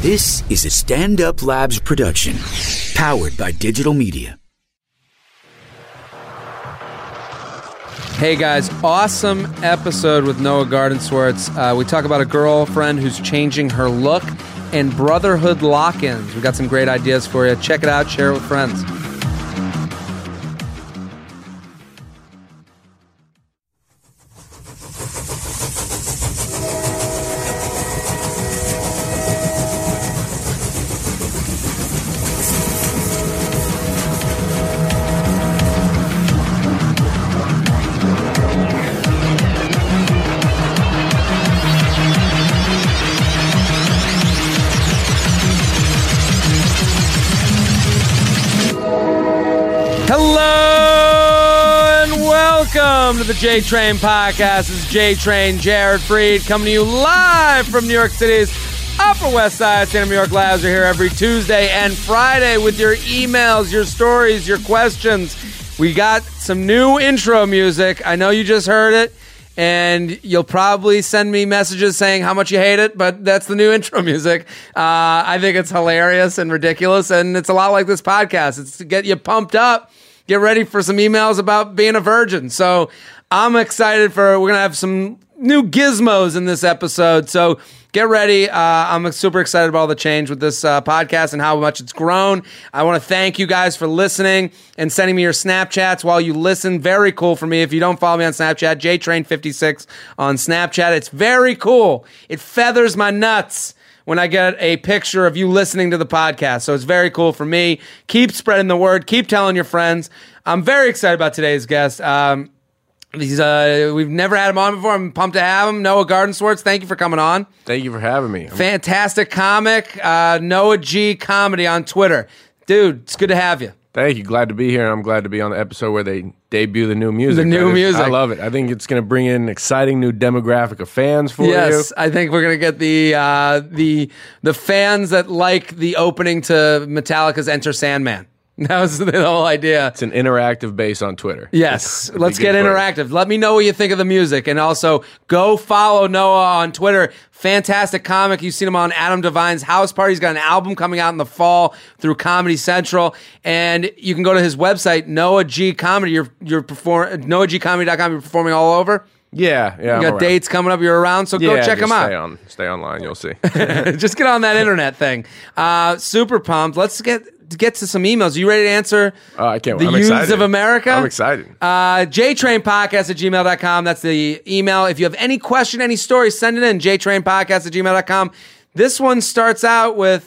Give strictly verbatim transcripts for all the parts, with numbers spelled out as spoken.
This is a Stand Up Labs production, powered by digital media. Hey guys, awesome episode with Noah Gardenswartz. Uh, we talk about a girlfriend who's changing her look and brotherhood lock-ins. We got some great ideas for you. Check it out, share it with friends. Welcome to the J-Train Podcast. This is J-Train, Jared Freed, coming to you live from New York City's Upper West Side. Stand Up New York Labs are here every Tuesday and Friday with your emails, your stories, your questions. We got some new intro music. I know you just heard it, and you'll probably send me messages saying how much you hate it, but that's the new intro music. Uh, I think it's hilarious and ridiculous, and it's a lot like this podcast. It's to get you pumped up. Get ready for some emails about being a virgin. So I'm excited for, we're going to have some new gizmos in this episode. So get ready. Uh, I'm super excited about all the change with this uh, podcast and how much it's grown. I want to thank you guys for listening and sending me your Snapchats while you listen. Very cool for me. If you don't follow me on Snapchat, J Train fifty-six on Snapchat. It's very cool. It feathers my nuts when I get a picture of you listening to the podcast. So it's very cool for me. Keep spreading the word. Keep telling your friends. I'm very excited about today's guest. Um, he's, uh, we've never had him on before. I'm pumped to have him. Noah Gardenswartz, thank you for coming on. Thank you for having me. Fantastic comic. Uh, Noah G Comedy on Twitter. Dude, it's good to have you. Thank you. Glad to be here, and I'm glad to be on the episode where they debut the new music. The new is, music. I love it. I think it's going to bring in an exciting new demographic of fans for yes, you. Yes, I think we're going to get the uh, the the fans that like the opening to Metallica's Enter Sandman. That was the whole idea. It's an interactive base on Twitter. Yes, let's get interactive. Let me know what you think of the music. And also, go follow Noah on Twitter. Fantastic comic. You've seen him on Adam Devine's House Party. He's got an album coming out in the fall through Comedy Central. And you can go to his website, Noah G Comedy. You're, you're perform- Noah G Comedy dot com. You're performing all over. Yeah, yeah. You got dates coming up. You're around, so yeah, go check them out. Stay on, stay online. You'll see. Just get on that internet thing. Uh, super pumped. Let's get get to some emails. Are you ready to answer uh, I can't, the I'm youths excited. of America? I'm excited. Uh, J Train Podcast at gmail dot com. That's the email. If you have any question, any story, send it in. J Train Podcast at gmail dot com. This one starts out with,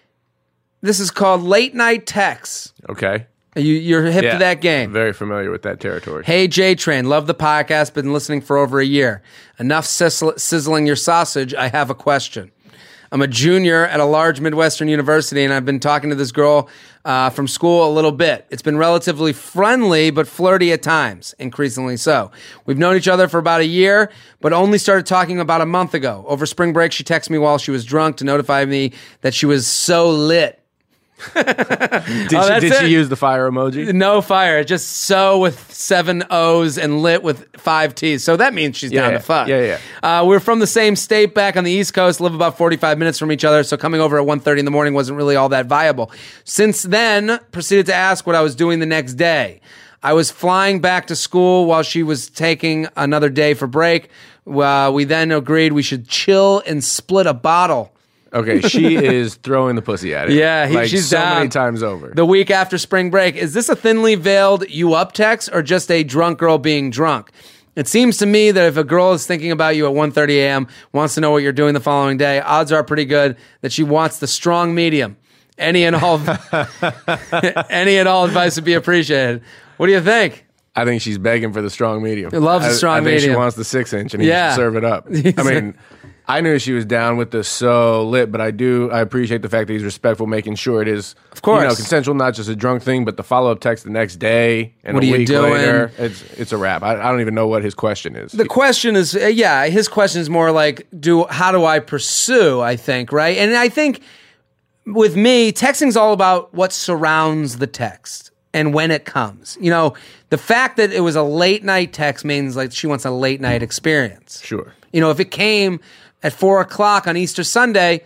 this is called Late Night Texts. Okay. You, you're hip yeah, to that game. Very familiar with that territory. Hey, J-Train, love the podcast, been listening for over a year. Enough sizzle- sizzling your sausage, I have a question. I'm a junior at a large Midwestern university, and I've been talking to this girl uh, from school a little bit. It's been relatively friendly, but flirty at times, increasingly so. We've known each other for about a year, but only started talking about a month ago. Over spring break, she texted me while she was drunk to notify me that she was so lit. did oh, she, did she use the fire emoji? No fire, just so with seven O's and lit with five T's. So that means she's yeah, down to fuck. Yeah, yeah. Uh, we're from the same state back on the East Coast, live about forty-five minutes from each other, so coming over at one thirty in the morning wasn't really all that viable. Since then, proceeded to ask what I was doing the next day. I was flying back to school while she was taking another day for break. Uh, we then agreed we should chill and split a bottle. Okay, she is throwing the pussy at it. Yeah, he, like she's so down. many times over. The week after spring break. Is this a thinly veiled you up text or just a drunk girl being drunk? It seems to me that if a girl is thinking about you at one thirty a.m., wants to know what you're doing the following day, odds are pretty good that she wants the strong medium. Any and all, any and all advice would be appreciated. What do you think? I think she's begging for the strong medium. Loves the strong I, I think medium. She wants the six inch, and he Yeah. should serve it up. I mean, I knew she was down with the so lit, but I do I appreciate the fact that he's respectful, making sure it is, of course, you know, consensual, not just a drunk thing, but the follow up text the next day and what a are week you doing? later. It's it's a wrap. I, I don't even know what his question is. The question is, uh, yeah, his question is more like, do how do I pursue? I think, right, and I think with me, texting's all about what surrounds the text and when it comes. You know, the fact that it was a late night text means like she wants a late night experience. Sure. You know, if it came at four o'clock on Easter Sunday,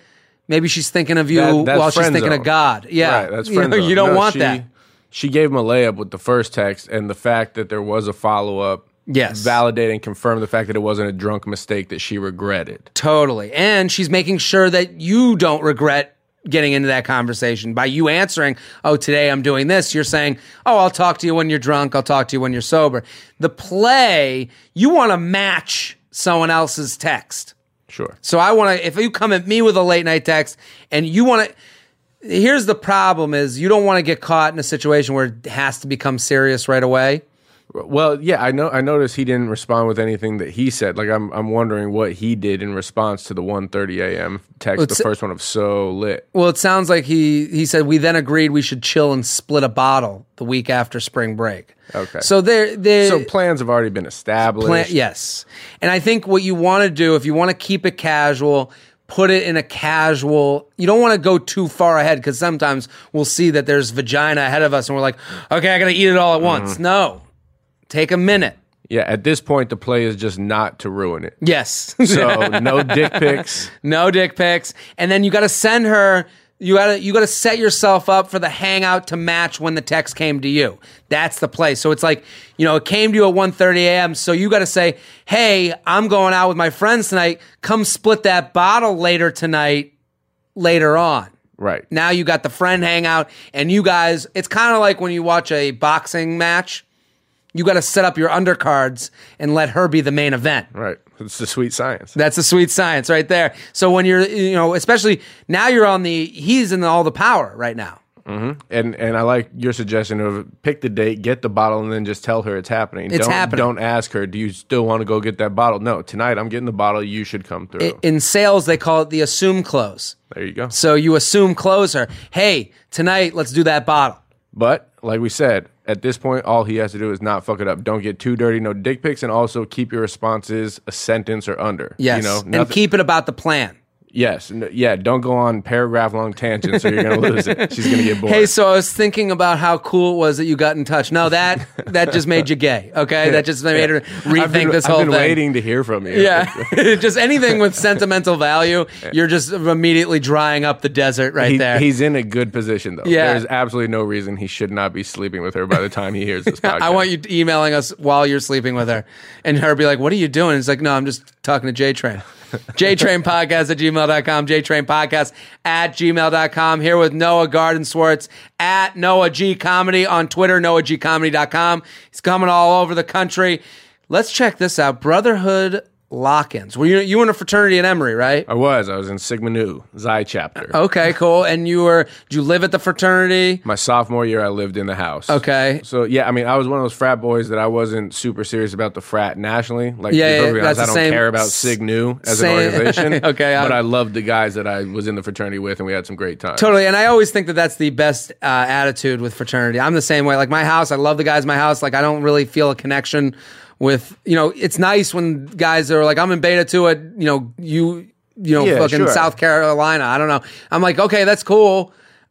Maybe she's thinking of you That- that's while she's friend thinking zone. of God. Yeah. Right, that's you, friend know, zone. you don't No, want she, that. She gave him a layup with the first text, and the fact that there was a follow-up Yes. validate and confirm the fact that it wasn't a drunk mistake that she regretted. Totally. And she's making sure that you don't regret getting into that conversation. By you answering, oh, today I'm doing this, you're saying, oh, I'll talk to you when you're drunk, I'll talk to you when you're sober. The play, you want to match someone else's text. Sure. So I want to, if you come at me with a late night text and you want to, here's the problem is you don't want to get caught in a situation where it has to become serious right away. Well, yeah, I know. I noticed he didn't respond with anything that he said. Like, I'm, I'm wondering what he did in response to the one thirty a.m. text, Well, the it's- first one of "So Lit." Well, it sounds like he he said we then agreed we should chill and split a bottle the week after spring break. Okay. So there, there. So plans have already been established. Plan, yes. And I think what you want to do, if you want to keep it casual, put it in a casual, you don't want to go too far ahead because sometimes we'll see that there's vagina ahead of us and we're like, okay, I got to eat it all at once. No. Take a minute. Yeah, at this point, the play is just not to ruin it. Yes. So no dick pics. No dick pics. And then you got to send her, you got to you got to set yourself up for the hangout to match when the text came to you. That's the play. So it's like, you know, it came to you at one thirty a.m. So you got to say, "Hey, I'm going out with my friends tonight. Come split that bottle later tonight later on." Right. Now you got the friend hangout and you guys, it's kind of like when you watch a boxing match. You got to set up your undercards and let her be the main event. Right. It's the sweet science. That's the sweet science right there. So when you're, you know, especially now you're on the, he's in all the power right now. Mm-hmm. And and I like your suggestion of pick the date, get the bottle, and then just tell her it's happening. It's don't, happening. Don't ask her, do you still want to go get that bottle? No, tonight I'm getting the bottle. You should come through. I- In sales, they call it the assume close. There you go. So you assume close her. Hey, tonight, let's do that bottle. But like we said, at this point, all he has to do is not fuck it up. Don't get too dirty, no dick pics, and also keep your responses a sentence or under. Yes. You know, and nothing- keep it about the plan. Yes, n- yeah. Don't go on paragraph long tangents, or you're gonna lose it. She's gonna get bored. Hey, so I was thinking about how cool it was that you got in touch. No, that that just made you gay. Okay, that just made her rethink I've been, this I've whole been thing. waiting to hear from you. Yeah, just anything with sentimental value, you're just immediately drying up the desert right He- there. He's in a good position, though. Yeah. There's absolutely no reason he should not be sleeping with her by the time he hears this podcast. I want you emailing us while you're sleeping with her, and her be like, "What are you doing?" It's like, "No, I'm just talking to J Train." J Train Podcast at gmail dot com. J Train Podcast at gmail dot com. Here with Noah Gardenswartz at Noah G Comedy on Twitter, noah g comedy dot com. He's coming all over the country. Let's check this out. Brotherhood Lock-ins. Were you you were in a fraternity at Emory, right? I was. I was in Sigma Nu, Xi chapter. Okay, cool. And you were, did you live at the fraternity? My sophomore year, I lived in the house. Okay. So, yeah, I mean, I was one of those frat boys that I wasn't super serious about the frat nationally. Like, Yeah, to be yeah, perfectly honest, that's I the don't same- care about Sig Nu as same- an organization. Okay, I- But I loved the guys that I was in the fraternity with, and we had some great times. Totally, and I always think that that's the best uh, attitude with fraternity. I'm the same way. Like my house, I love the guys in my house. Like I don't really feel a connection with, you know, it's nice when guys are like, I'm in beta two at, you know, you, you know, Yeah, fucking sure. South Carolina. I don't know. I'm like, okay, that's cool.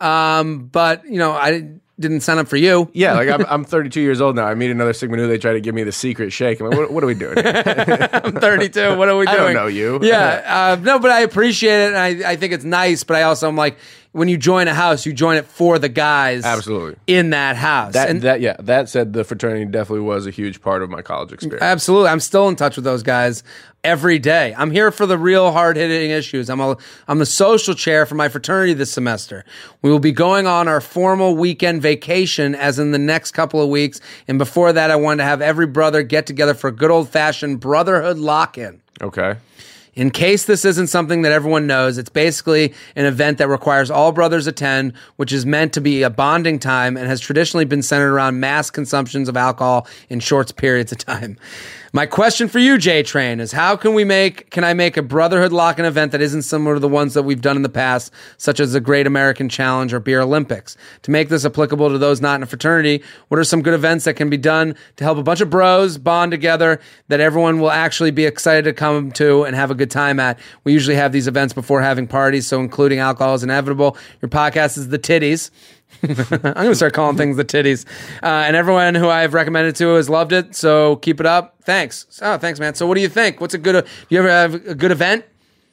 Um, but, you know, I didn't sign up for you. Yeah, like I'm, I'm thirty-two years old now. I meet another Sigma Nu. They try to give me the secret shake. I'm like, what, what are we doing? I'm thirty-two. What are we I doing? don't know you. Yeah. Uh, no, but I appreciate it. And I, I think it's nice. But I also am like, when you join a house, you join it for the guys Absolutely. in that house. That, and that yeah. That said, the fraternity definitely was a huge part of my college experience. Absolutely. I'm still in touch with those guys every day. I'm here for the real hard-hitting issues. I'm a, I'm the social chair for my fraternity this semester. We will be going on our formal weekend vacation as in the next couple of weeks. And before that, I wanted to have every brother get together for a good old-fashioned brotherhood lock-in. Okay. In case this isn't something that everyone knows, it's basically an event that requires all brothers attend, which is meant to be a bonding time and has traditionally been centered around mass consumptions of alcohol in short periods of time. My question for you, J-Train, is how can we make, can I make a brotherhood lock-in event that isn't similar to the ones that we've done in the past, such as the Great American Challenge or Beer Olympics? To make this applicable to those not in a fraternity, what are some good events that can be done to help a bunch of bros bond together that everyone will actually be excited to come to and have a good time at? We usually have these events before having parties, so including alcohol is inevitable. Your podcast is The Titties. I'm going to start calling things the titties. Uh, and everyone who I've recommended to has loved it, so keep it up. Thanks. Oh, thanks, man. So what do you think? What's a good, do you ever have a good event?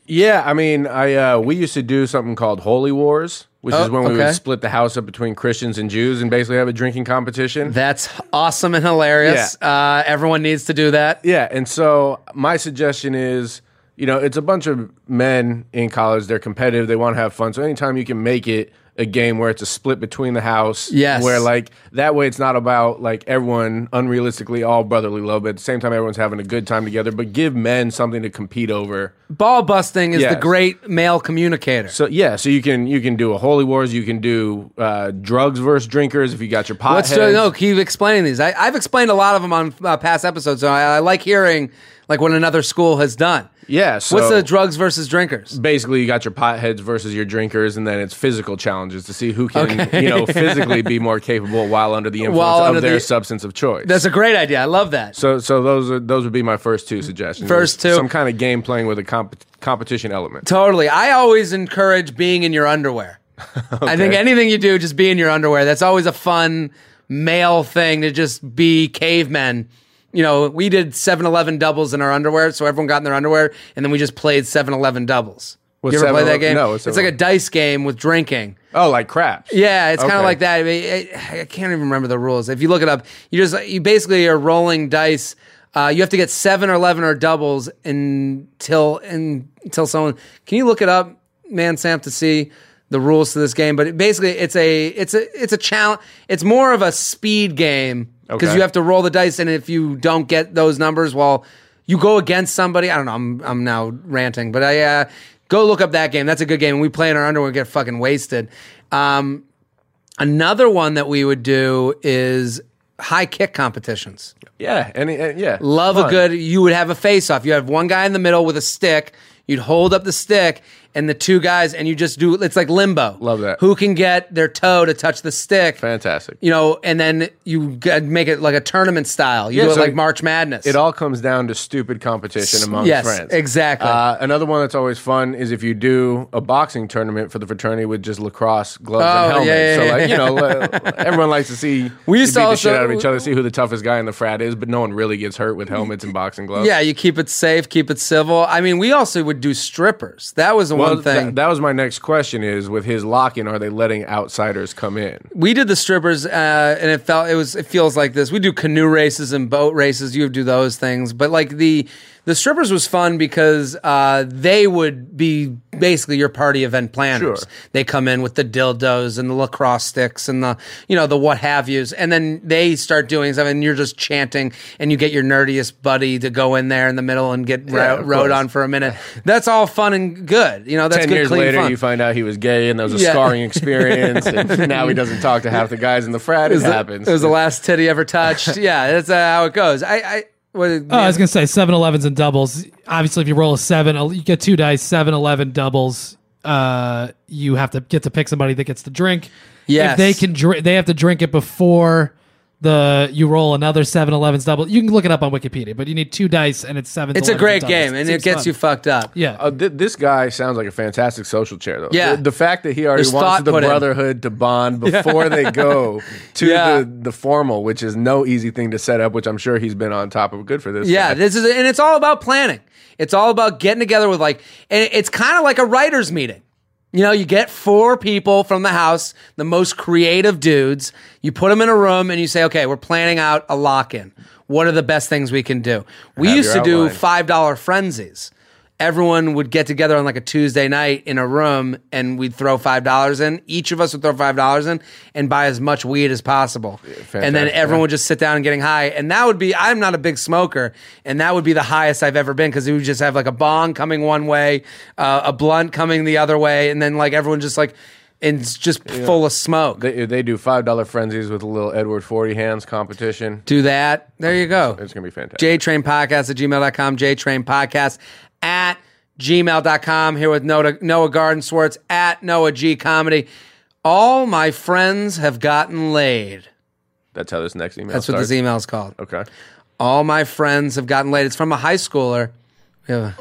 Yeah, I mean, I uh, we used to do something called Holy Wars, which Oh, is when we okay. would split the house up between Christians and Jews and basically have a drinking competition. That's awesome and hilarious. Uh, everyone needs to do that. Yeah, and so my suggestion is, you know, it's a bunch of men in college. They're competitive. They want to have fun. So anytime you can make it a game where it's a split between the house, Yes. where like that way it's not about like everyone unrealistically all brotherly love, but at the same time everyone's having a good time together. But give men something to compete over. Ball busting is Yes. the great male communicator. So yeah, so you can you can do a Holy Wars. You can do uh, drugs versus drinkers if you got your pot Let's heads. do, no, keep explaining these. I, I've explained a lot of them on uh, past episodes, so I, I like hearing like what another school has done. Yeah. So What's the drugs versus drinkers? basically you got your potheads versus your drinkers, and then it's physical challenges to see who can Okay. you know physically be more capable while under the influence While of under their the- substance of choice. That's a great idea. I love that. so so those are those would be my first two suggestions. First two. some kind of game playing with a comp- competition element. Totally. I always encourage being in your underwear. I think anything you do, just be in your underwear. That's always a fun male thing to just be cavemen. You know, we did seven eleven doubles in our underwear, so everyone got in their underwear, and then we just played seven eleven doubles. What's you ever play that seven eleven game? No, what's it's like a seven eleven? dice game with drinking. Oh, like craps. Yeah, it's kind of Okay. like that. I, mean, I, I can't even remember the rules. If you look it up, you just you basically are rolling dice. Uh, you have to get seven or eleven or doubles until until someone. Can you look it up, man, Sam, to see the rules to this game? But it, basically, it's a it's a it's a challenge. It's more of a speed game because Okay. you have to roll the dice, and if you don't get those numbers, well, you go against somebody. I don't know. I'm I'm now ranting, but I uh, go look up that game. That's a good game. We play in our underwear, and get fucking wasted. Um, another one that we would do is high kick competitions. Yeah. Any. Uh, yeah. Love Fun. a good. You would have a face off. You have one guy in the middle with a stick. You'd hold up the stick, and the two guys, and you just do. It's like limbo. Love that. Who can get their toe to touch the stick? Fantastic. You know, and then you g- make it like a tournament style. You Yeah, do it so like March Madness. It all comes down to stupid competition among yes, friends. exactly. Uh, another one that's always fun is if you do a boxing tournament for the fraternity with just lacrosse gloves Oh, and helmets. yeah, yeah, so, yeah, like, you know, uh, everyone likes to see We you used to beat the also- shit out of each other, see who the toughest guy in the frat is, but no one really gets hurt with helmets and boxing gloves. Yeah, you keep it safe, keep it civil. I mean, we also would do strippers. That was the Well, one thing. th- that was my next question: is with his lock-in, are they letting outsiders come in? we did the strippers, uh, and it felt it was it feels like this. We do canoe races and boat races. You do those things, but like the the strippers was fun because uh, they would be basically your party event planners. Sure. They come in with the dildos and the lacrosse sticks and the you know the what have yous, and then they start doing stuff, and you're just chanting, and you get your nerdiest buddy to go in there in the middle and get Yeah, ro- of rode course. on for a minute. That's all fun and good. You know, that's Ten good, years clean later, fun. you find out he was gay, and that was a Yeah. scarring experience. And now he doesn't talk to half the guys in the frat. It, was the- happens. It was the last titty ever touched. Yeah, that's uh, how it goes. I, I, what, Oh, I was gonna say seven elevens and doubles. Obviously, if you roll a seven, you get two dice. Seven eleven doubles. Uh, you have to get to pick somebody that gets to drink. Yes. If they can drink, they have to drink it before the you roll another seven elevens double. You can look it up on Wikipedia, but you need two dice and it's seven. it's a great game, and it gets you fucked up. Yeah. Uh, th- this guy sounds like a fantastic social chair, though. Yeah. The, the fact that he already There's wants thought the put in. brotherhood to bond before they go to Yeah. the, the formal, which is no easy thing to set up, which I'm sure he's been on top of. Good for this Yeah, guy. this is, and it's all about planning. It's all about getting together with like, and it's kind of like a writers' meeting. You know, you get four people from the house, the most creative dudes. You put them in a room and you say, okay, we're planning out a lock-in. What are the best things we can do? We Have used to your do outline. five dollar frenzies. Everyone would get together on like a Tuesday night in a room and we'd throw five dollars in. Each of us would throw five dollars in and buy as much weed as possible. and then fantastic, everyone yeah. would just sit down and getting high. And that would be, I'm not a big smoker, and that would be the highest I've ever been because it would just have like a bong coming one way, uh, a blunt coming the other way, and then like everyone just like, and it's just full of smoke. They, they do five dollar frenzies with a little Edward forty hands competition. Do that. There you go. It's going to be fantastic. JTrain Podcast at gmail dot com, JTrain Podcast at gmail dot com. Here with Noah, Noah Gardenswartz at Noah G Comedy. All my friends have gotten laid. That's how this next email That's what starts. this email is called. Okay. All my friends have gotten laid. It's from a high schooler. We have a-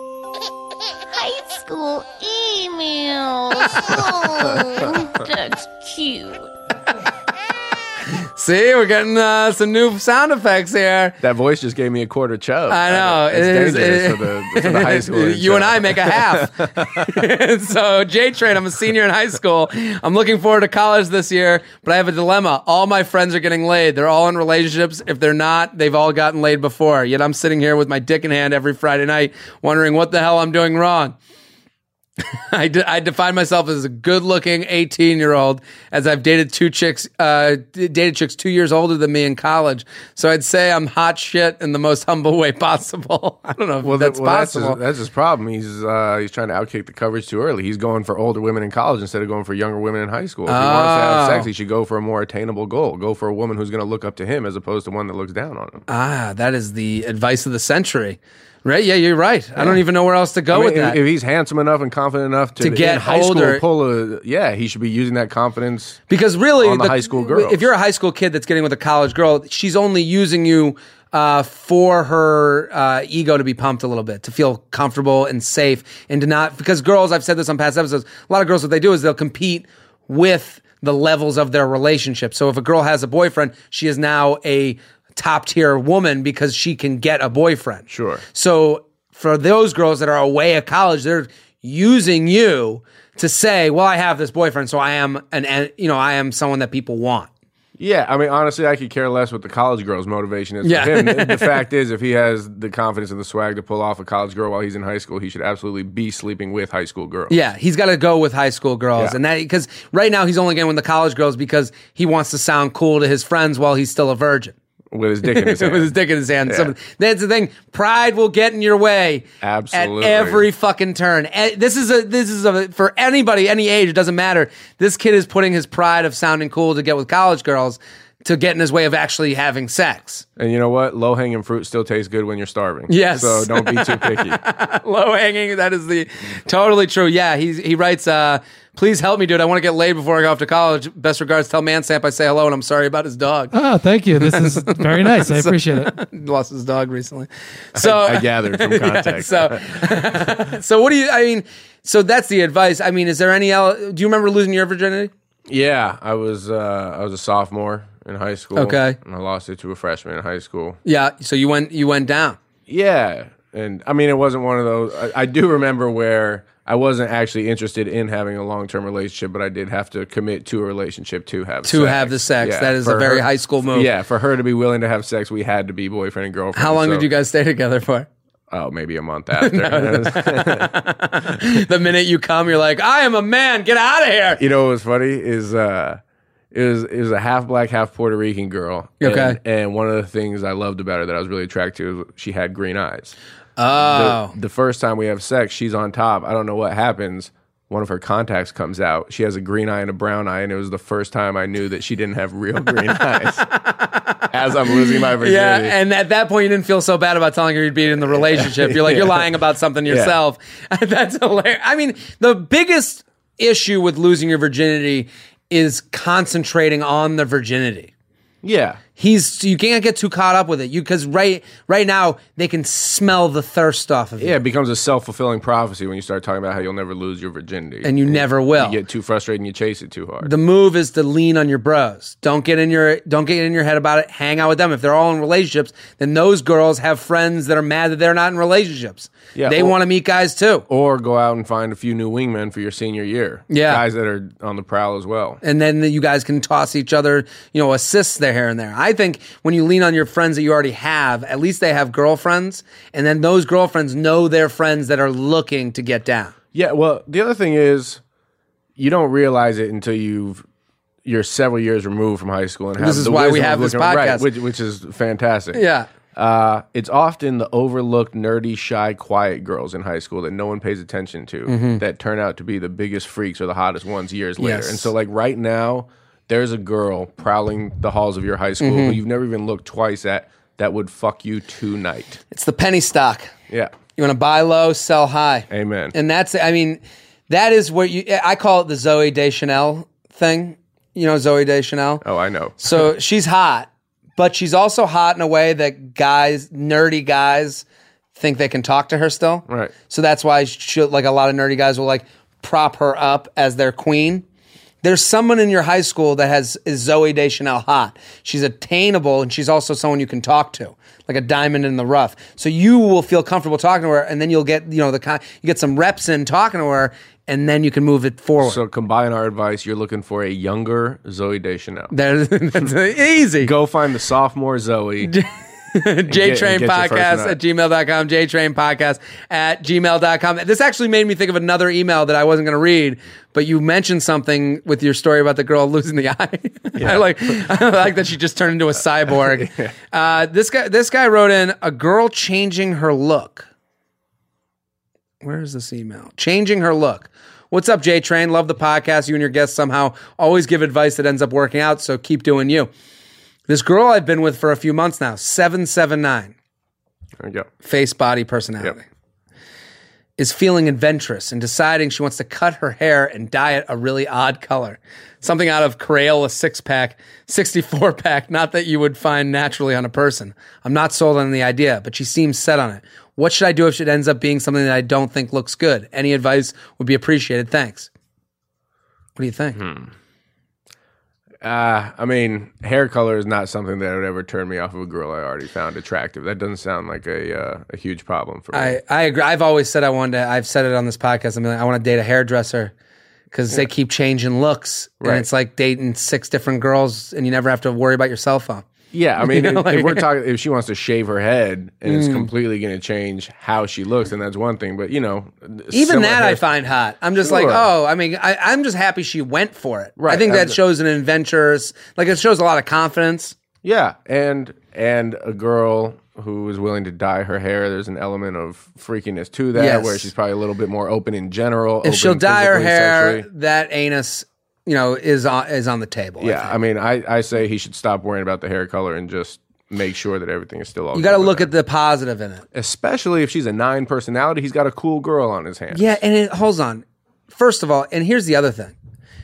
High school emails. Oh, that's cute. See, we're getting uh, some new sound effects here. That voice just gave me a quarter chub. I know. It's It is- dangerous it- for, the, for the high school. You and I make a half. So, J-Train, I'm a senior in high school. I'm looking forward to college this year, but I have a dilemma. All my friends are getting laid. They're all in relationships. If they're not, they've all gotten laid before. Yet I'm sitting here with my dick in hand every Friday night wondering what the hell I'm doing wrong. I, de- I define myself as a good-looking eighteen-year-old, as I've dated two chicks, uh, d- dated chicks two years older than me in college. So I'd say I'm hot shit in the most humble way possible. I don't know if Well, that's that, well, possible. That's his, that's his problem. He's uh, he's trying to outkick the coverage too early. He's going for older women in college instead of going for younger women in high school. If he wants to have sex, Oh. he should go for a more attainable goal. Go for a woman who's going to look up to him as opposed to one that looks down on him. Ah, that is the advice of the century. Right? Yeah, you're right. I don't even know where else to go I mean, with if, that. if he's handsome enough and confident enough to, To get in high older. school pull a yeah, he should be using that confidence. Because really, on the high school girls. if you're a high school kid that's getting with a college girl, she's only using you uh, for her uh, ego to be pumped a little bit, to feel comfortable and safe, and to not, because girls, I've said this on past episodes, a lot of girls, what they do is they'll compete with the levels of their relationship. So if a girl has a boyfriend, she is now a top tier woman because she can get a boyfriend. Sure. So for those girls that are away at college, they're using you to say, well, I have this boyfriend, so I am an, an you know, I am someone that people want. Yeah, I mean, honestly, I could care less what the college girl's motivation is Yeah. for him. The, the fact is, if he has the confidence and the swag to pull off a college girl while he's in high school, he should absolutely be sleeping with high school girls. Yeah, he's got to go with high school girls, Yeah. and that because right now he's only getting with the college girls because he wants to sound cool to his friends while he's still a virgin. With his dick in his hand. With his dick in his hand. Yeah. Some- that's the thing. Pride will get in your way Absolutely. at every fucking turn. And this is a this is a for anybody, any age. It doesn't matter. This kid is putting his pride of sounding cool to get with college girls to get in his way of actually having sex. And you know what? Low-hanging fruit still tastes good when you're starving. Yes. So don't be too picky. Low hanging. That is the totally true. Yeah. He he writes. Uh, Please help me, dude. I want to get laid before I go off to college. Best regards. Tell Manstamp I say hello and I'm sorry about his dog. Oh, thank you. This is very nice. I appreciate it. Lost his dog recently. So I gathered from context. so, so what do you? I mean, so that's the advice. I mean, is there any? el- Do you remember losing your virginity? Yeah, I was uh, I was a sophomore in high school. Okay. And I lost it to a freshman in high school. Yeah. So you went. You went down. Yeah. And I mean, it wasn't one of those. I, I do remember where I wasn't actually interested in having a long-term relationship, but I did have to commit to a relationship to have To sex. have the sex. Yeah, That is a for very her- high school move. Yeah, for her to be willing to have sex, we had to be boyfriend and girlfriend. How long so- did you guys stay together for? Oh, maybe a month after. The minute you come, you're like, I am a man. Get out of here. You know what was funny is uh, it was it was a half black, half Puerto Rican girl. Okay. And, and one of the things I loved about her that I was really attracted to was she had green eyes. Oh. The, the first time we have sex, she's on top. I don't know what happens. One of her contacts comes out. She has a green eye and a brown eye, and it was the first time I knew that she didn't have real green eyes. As I'm losing my virginity. Yeah, and at that point, you didn't feel so bad about telling her you'd be in the relationship. You're like, you're lying about something yourself. That's hilarious. I mean, the biggest issue with losing your virginity is concentrating on the virginity. yeah. He's you can't get too caught up with it. You because right right now they can smell the thirst off of you. Yeah, it becomes a self-fulfilling prophecy when you start talking about how you'll never lose your virginity. And you never will. You get too frustrated and you chase it too hard. The move is to lean on your bros. Don't get in your don't get in your head about it. Hang out with them. If they're all in relationships, then those girls have friends that are mad that they're not in relationships. Yeah, they or- want to meet guys too. Or go out and find a few new wingmen for your senior year. Yeah. Guys that are on the prowl as well. And then you guys can toss each other, you know, assists there here and there. I think when you lean on your friends that you already have, at least they have girlfriends, and then those girlfriends know their friends that are looking to get down. Yeah, well, the other thing is you don't realize it until you've you're several years removed from high school and have This is the why we wisdom of have this looking- right, podcast. which, which is fantastic. Yeah. Uh, it's often the overlooked, nerdy, shy, quiet girls in high school that no one pays attention to that turn out to be the biggest freaks or the hottest ones years later. Yes. And so, like right now, there's a girl prowling the halls of your high school who you've never even looked twice at that would fuck you tonight. It's the penny stock. Yeah. You want to buy low, sell high. Amen. And that's, I mean, that is what you, I call it the Zoe Deschanel thing. You know Zoe Deschanel? Oh, I know. So she's hot, but she's also hot in a way that guys, nerdy guys, think they can talk to her still. Right. So that's why she, like a lot of nerdy guys will like prop her up as their queen There's someone in your high school that has is Zoe Deschanel hot. She's attainable, and she's also someone you can talk to, like a diamond in the rough. So you will feel comfortable talking to her, and then you'll get you know the you get some reps in talking to her, and then you can move it forward. So combine our advice. You're looking for a younger Zoe Deschanel. That, that's easy. Go find the sophomore Zoe. JTrain Podcast at gmail dot com. JTrain Podcast at gmail dot com. This actually made me think of another email that I wasn't going to read, but you mentioned something with your story about the girl losing the eye. Yeah. I like I like that she just turned into a cyborg. yeah. uh, this guy this guy wrote in, a girl changing her look. Where is this email? Changing her look. What's up, JTrain? Love the podcast. You and your guests somehow always give advice that ends up working out, so keep doing you. This girl I've been with for a few months now, seven seven nine, there you go. Face, body, personality, yep. is feeling adventurous and deciding she wants to cut her hair and dye it a really odd color. Something out of Crayola six-pack, sixty-four pack, not that you would find naturally on a person. I'm not sold on the idea, but she seems set on it. What should I do if it ends up being something that I don't think looks good? Any advice would be appreciated. Thanks. What do you think? Hmm. Uh, I mean, hair color is not something that would ever turn me off of a girl I already found attractive. That doesn't sound like a uh, a huge problem for me. I, I agree. I've always said I wanted to, I've said it on this podcast. I mean, I want to date a hairdresser because yeah. they keep changing looks. And right. it's like dating six different girls and you never have to worry about your cell phone. Yeah, I mean, you know, if, like, if we're talking, if she wants to shave her head and mm. it's completely going to change how she looks, then that's one thing. But you know, even that hair- I find hot. I'm just sure. like, oh, I mean, I, I'm just happy she went for it. Right. I think that I'm, shows an adventurous, like it shows a lot of confidence. Yeah, and and a girl who is willing to dye her hair, there's an element of freakiness to that, yes. where she's probably a little bit more open in general. If she'll dye her hair, sexually. that anus, you know, is on is on the table. Yeah, I, I mean, I, I say he should stop worrying about the hair color and just make sure that everything is still all. You got to look her. at the positive in it, especially if she's a nine personality. He's got a cool girl on his hands. Yeah, and it, hold on. First of all, and here's the other thing: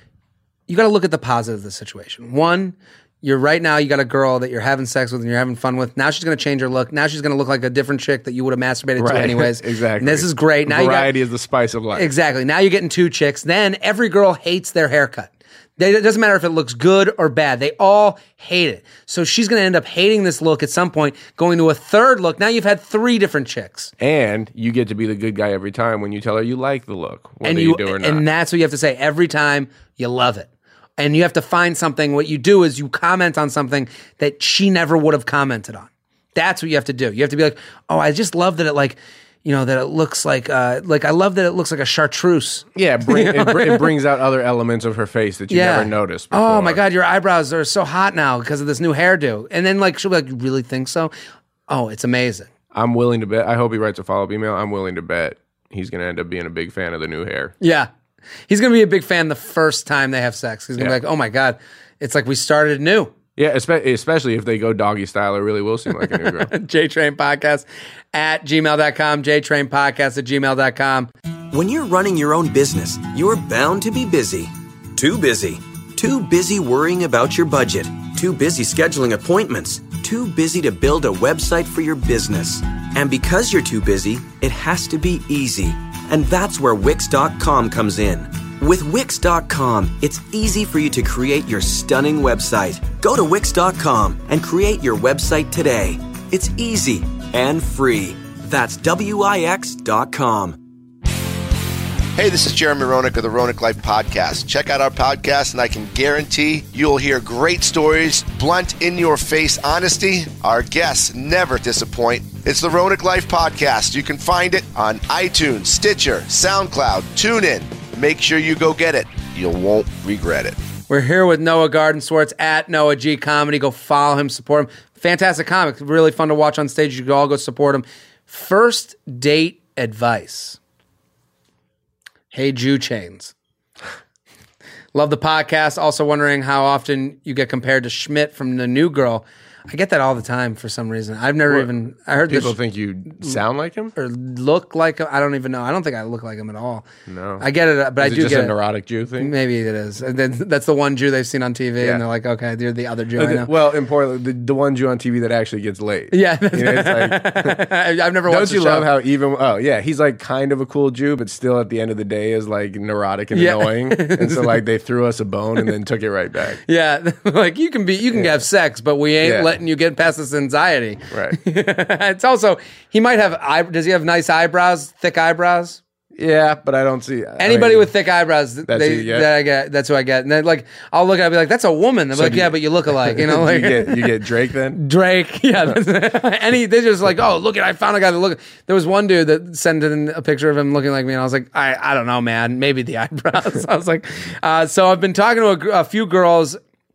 you got to look at the positive of the situation. One, you're right now. You got a girl that you're having sex with and you're having fun with. Now she's going to change her look. Now she's going to look like a different chick that you would have masturbated right. to anyways. Exactly. And this is great. Now variety you got, is the spice of life. Exactly. Now you're getting two chicks. Then every girl hates their haircut. They, it doesn't matter if it looks good or bad. They all hate it. So she's going to end up hating this look at some point, going to a third look. Now you've had three different chicks. And you get to be the good guy every time when you tell her you like the look, whether and you, you do or not. And that's what you have to say. Every time you love it. And you have to find something. What you do is you comment on something that she never would have commented on. That's what you have to do. You have to be like, oh, I just love that it like... You know, that it looks like, uh, like I love that it looks like a chartreuse. Yeah, bring, it, br- it brings out other elements of her face that you yeah. never noticed before. Oh my God, your eyebrows are so hot now because of this new hairdo. And then like, she'll be like, you really think so? Oh, it's amazing. I'm willing to bet, I hope he writes a follow-up email, I'm willing to bet he's going to end up being a big fan of the new hair. Yeah. He's going to be a big fan the first time they have sex. He's going to yeah. be like, oh my God, it's like we started new. Yeah, especially if they go doggy style, it really will seem like a new girl. JTrain Podcast at gmail dot com. JTrain Podcast at gmail dot com. When you're running your own business, you're bound to be busy. Too busy. Too busy worrying about your budget. Too busy scheduling appointments. Too busy to build a website for your business. And because you're too busy, it has to be easy. And that's where Wix dot com comes in. With Wix dot com, it's easy for you to create your stunning website. Go to Wix dot com and create your website today. It's easy and free. That's W I X dot com. Hey, this is Jeremy Roenick of the Roenick Life Podcast. Check out our podcast, and I can guarantee you'll hear great stories, blunt, in-your-face honesty. Our guests never disappoint. It's the Roenick Life Podcast. You can find it on iTunes, Stitcher, SoundCloud, TuneIn. Make sure you go get it. You won't regret it. We're here with Noah Gardenswartz at Noah G Comedy. Go follow him, support him. Fantastic comic. Really fun to watch on stage. You can all go support him. First date advice. Hey, Jew Chains. Love the podcast. Also wondering how often you get compared to Schmidt from The New Girl. I get that all the time for some reason. I've never What? even. I heard People this think you sound like him? or look like him. I don't even know. I don't think I look like him at all. No. I get it, but Is I it do just get a it. neurotic Jew thing? Maybe it is. And then that's the one Jew they've seen on T V, Yeah. and they're like, okay, you're the other Jew I know. Well, in Portland, the, the one Jew on T V that actually gets laid. Yeah, You know, it's like, I've never don't watched you the show. love how even? Oh yeah, he's like kind of a cool Jew, but still at the end of the day is like neurotic and Yeah. annoying. And so like they threw us a bone and then took it right back. Yeah, like you can be, you can have sex, but we ain't Yeah. letting you get past this anxiety. Right. It's also he might have. Eye, does he have nice eyebrows? Thick eyebrows? Yeah, but I don't see I Anybody mean, with thick eyebrows, That's they, who you get? that I get. That's who I get. And then like I'll look at, it and be like, that's a woman. They're So like, do you- yeah, but you look alike. You know, you like get you get Drake then. Drake. Yeah, any they just like, oh, look at I found a guy that look. There was one dude that sent in a picture of him looking like me, and I was like, I I don't know, man. Maybe the eyebrows. I was like, uh, so I've been talking to a, gr- a few girls.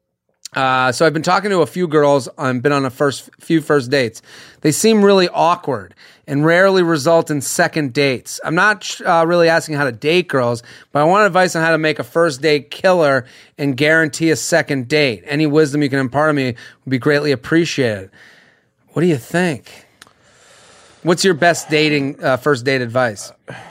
Uh, so I've been talking to a few girls. I've been on a first few first dates. They seem really awkward and rarely result in second dates. I'm not uh, really asking how to date girls, but I want advice on how to make a first date killer and guarantee a second date. Any wisdom you can impart on me would be greatly appreciated. What do you think? What's your best dating uh, first date advice?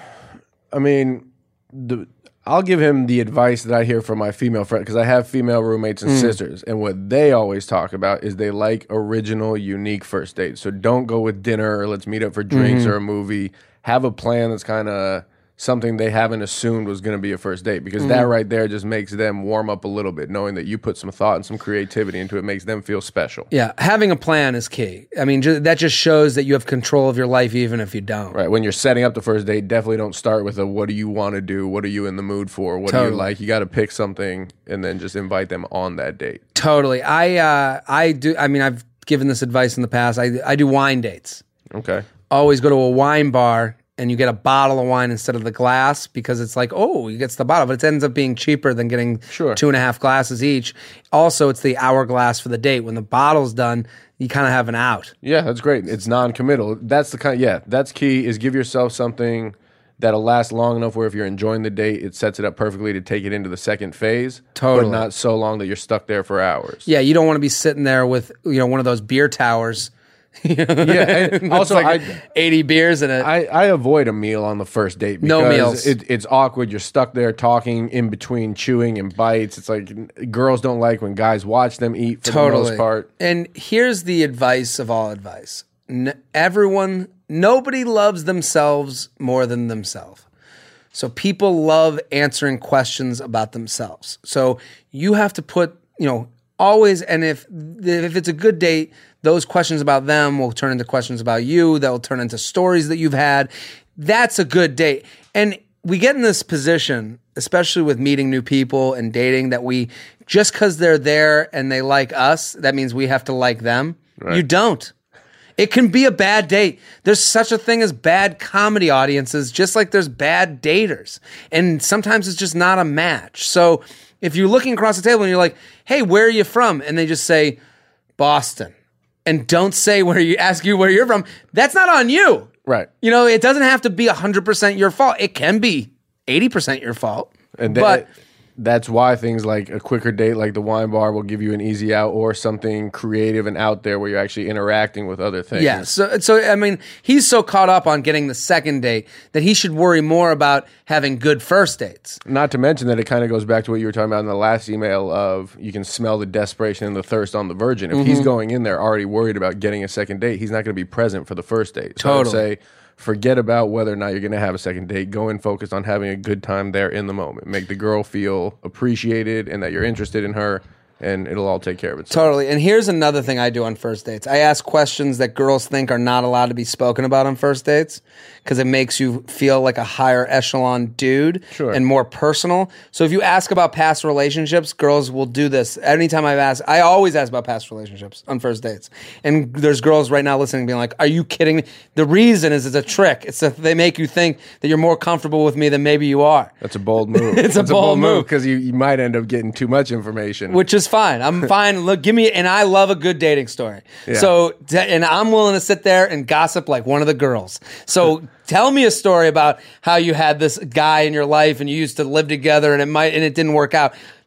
I mean, the, I'll give him the advice that I hear from my female friend because I have female roommates and sisters, and what they always talk about is they like original, unique first dates. So don't go with dinner or let's meet up for drinks or a movie. Have a plan that's kind of something they haven't assumed was going to be a first date because that right there just makes them warm up a little bit, knowing that you put some thought and some creativity into it makes them feel special. Yeah, having a plan is key. I mean, ju- that just shows that you have control of your life even if you don't. Right. When you're setting up the first date, definitely don't start with a what do you want to do? What are you in the mood for? What do Totally. you like? You got to pick something and then just invite them on that date. Totally. I uh, I do. I mean, I've given this advice in the past. I I do wine dates. Okay. Always go to a wine bar and you get a bottle of wine instead of the glass because it's like, oh, he gets the bottle, but it ends up being cheaper than getting Sure. two and a half glasses each. Also, it's the hourglass for the date. When the bottle's done, you kind of have an out. Yeah, that's great. It's non-committal. That's the kind. Yeah, that's key. Is give yourself something that'll last long enough where if you're enjoying the date, it sets it up perfectly to take it into the second phase. Totally. But not so long that you're stuck there for hours. Yeah, you don't want to be sitting there with you know one of those beer towers. Yeah. And also, It's like I. eighty beers in it. I, I avoid a meal on the first date because No meals. It, it's awkward. You're stuck there talking in between chewing and bites. It's like girls don't like when guys watch them eat for Totally. the most part. And here's the advice of all advice. N- everyone, nobody loves themselves more than themselves. So people love answering questions about themselves. So you have to put, you know, always, and if if it's a good date, those questions about them will turn into questions about you. That will turn into stories that you've had. That's a good date. And we get in this position, especially with meeting new people and dating, that we, just because they're there and they like us, that means we have to like them. You don't. It can be a bad date. There's such a thing as bad comedy audiences, just like there's bad daters. And sometimes it's just not a match. So if you're looking across the table and you're like, hey, where are you from? And they just say, Boston. And don't say where you ask you where you're from. That's not on you. Right. You know, it doesn't have to be one hundred percent your fault. It can be eighty percent your fault. And but that, that's why things like a quicker date like the wine bar will give you an easy out or something creative and out there where you're actually interacting with other things. yeah, so so I mean, he's so caught up on getting the second date that he should worry more about having good first dates. Not to mention that it kind of goes back to what you were talking about in the last email of you can smell the desperation and the thirst on the virgin. If Mm-hmm. he's going in there already worried about getting a second date, he's not going to be present for the first date. So I would Totally. say forget about whether or not you're going to have a second date. Go and focus on having a good time there in the moment. Make the girl feel appreciated and that you're interested in her, and it'll all take care of itself. Totally. And here's another thing I do on first dates. I ask questions that girls think are not allowed to be spoken about on first dates because it makes you feel like a higher echelon dude Sure. and more personal. So if you ask about past relationships, girls will do this. Anytime I've asked, I always ask about past relationships on first dates. And there's girls right now listening being like, are you kidding me? The reason is it's a trick. It's that they make you think that you're more comfortable with me than maybe you are. That's a bold move. It's a That's bold move. because you, you might end up getting too much information. Which is fine. I'm fine. Look, give me, and I love a good dating story. Yeah. So, t- and I'm willing to sit there and gossip like one of the girls. So, tell me a story about how you had this guy in your life and you used to live together and it might, and it didn't work out.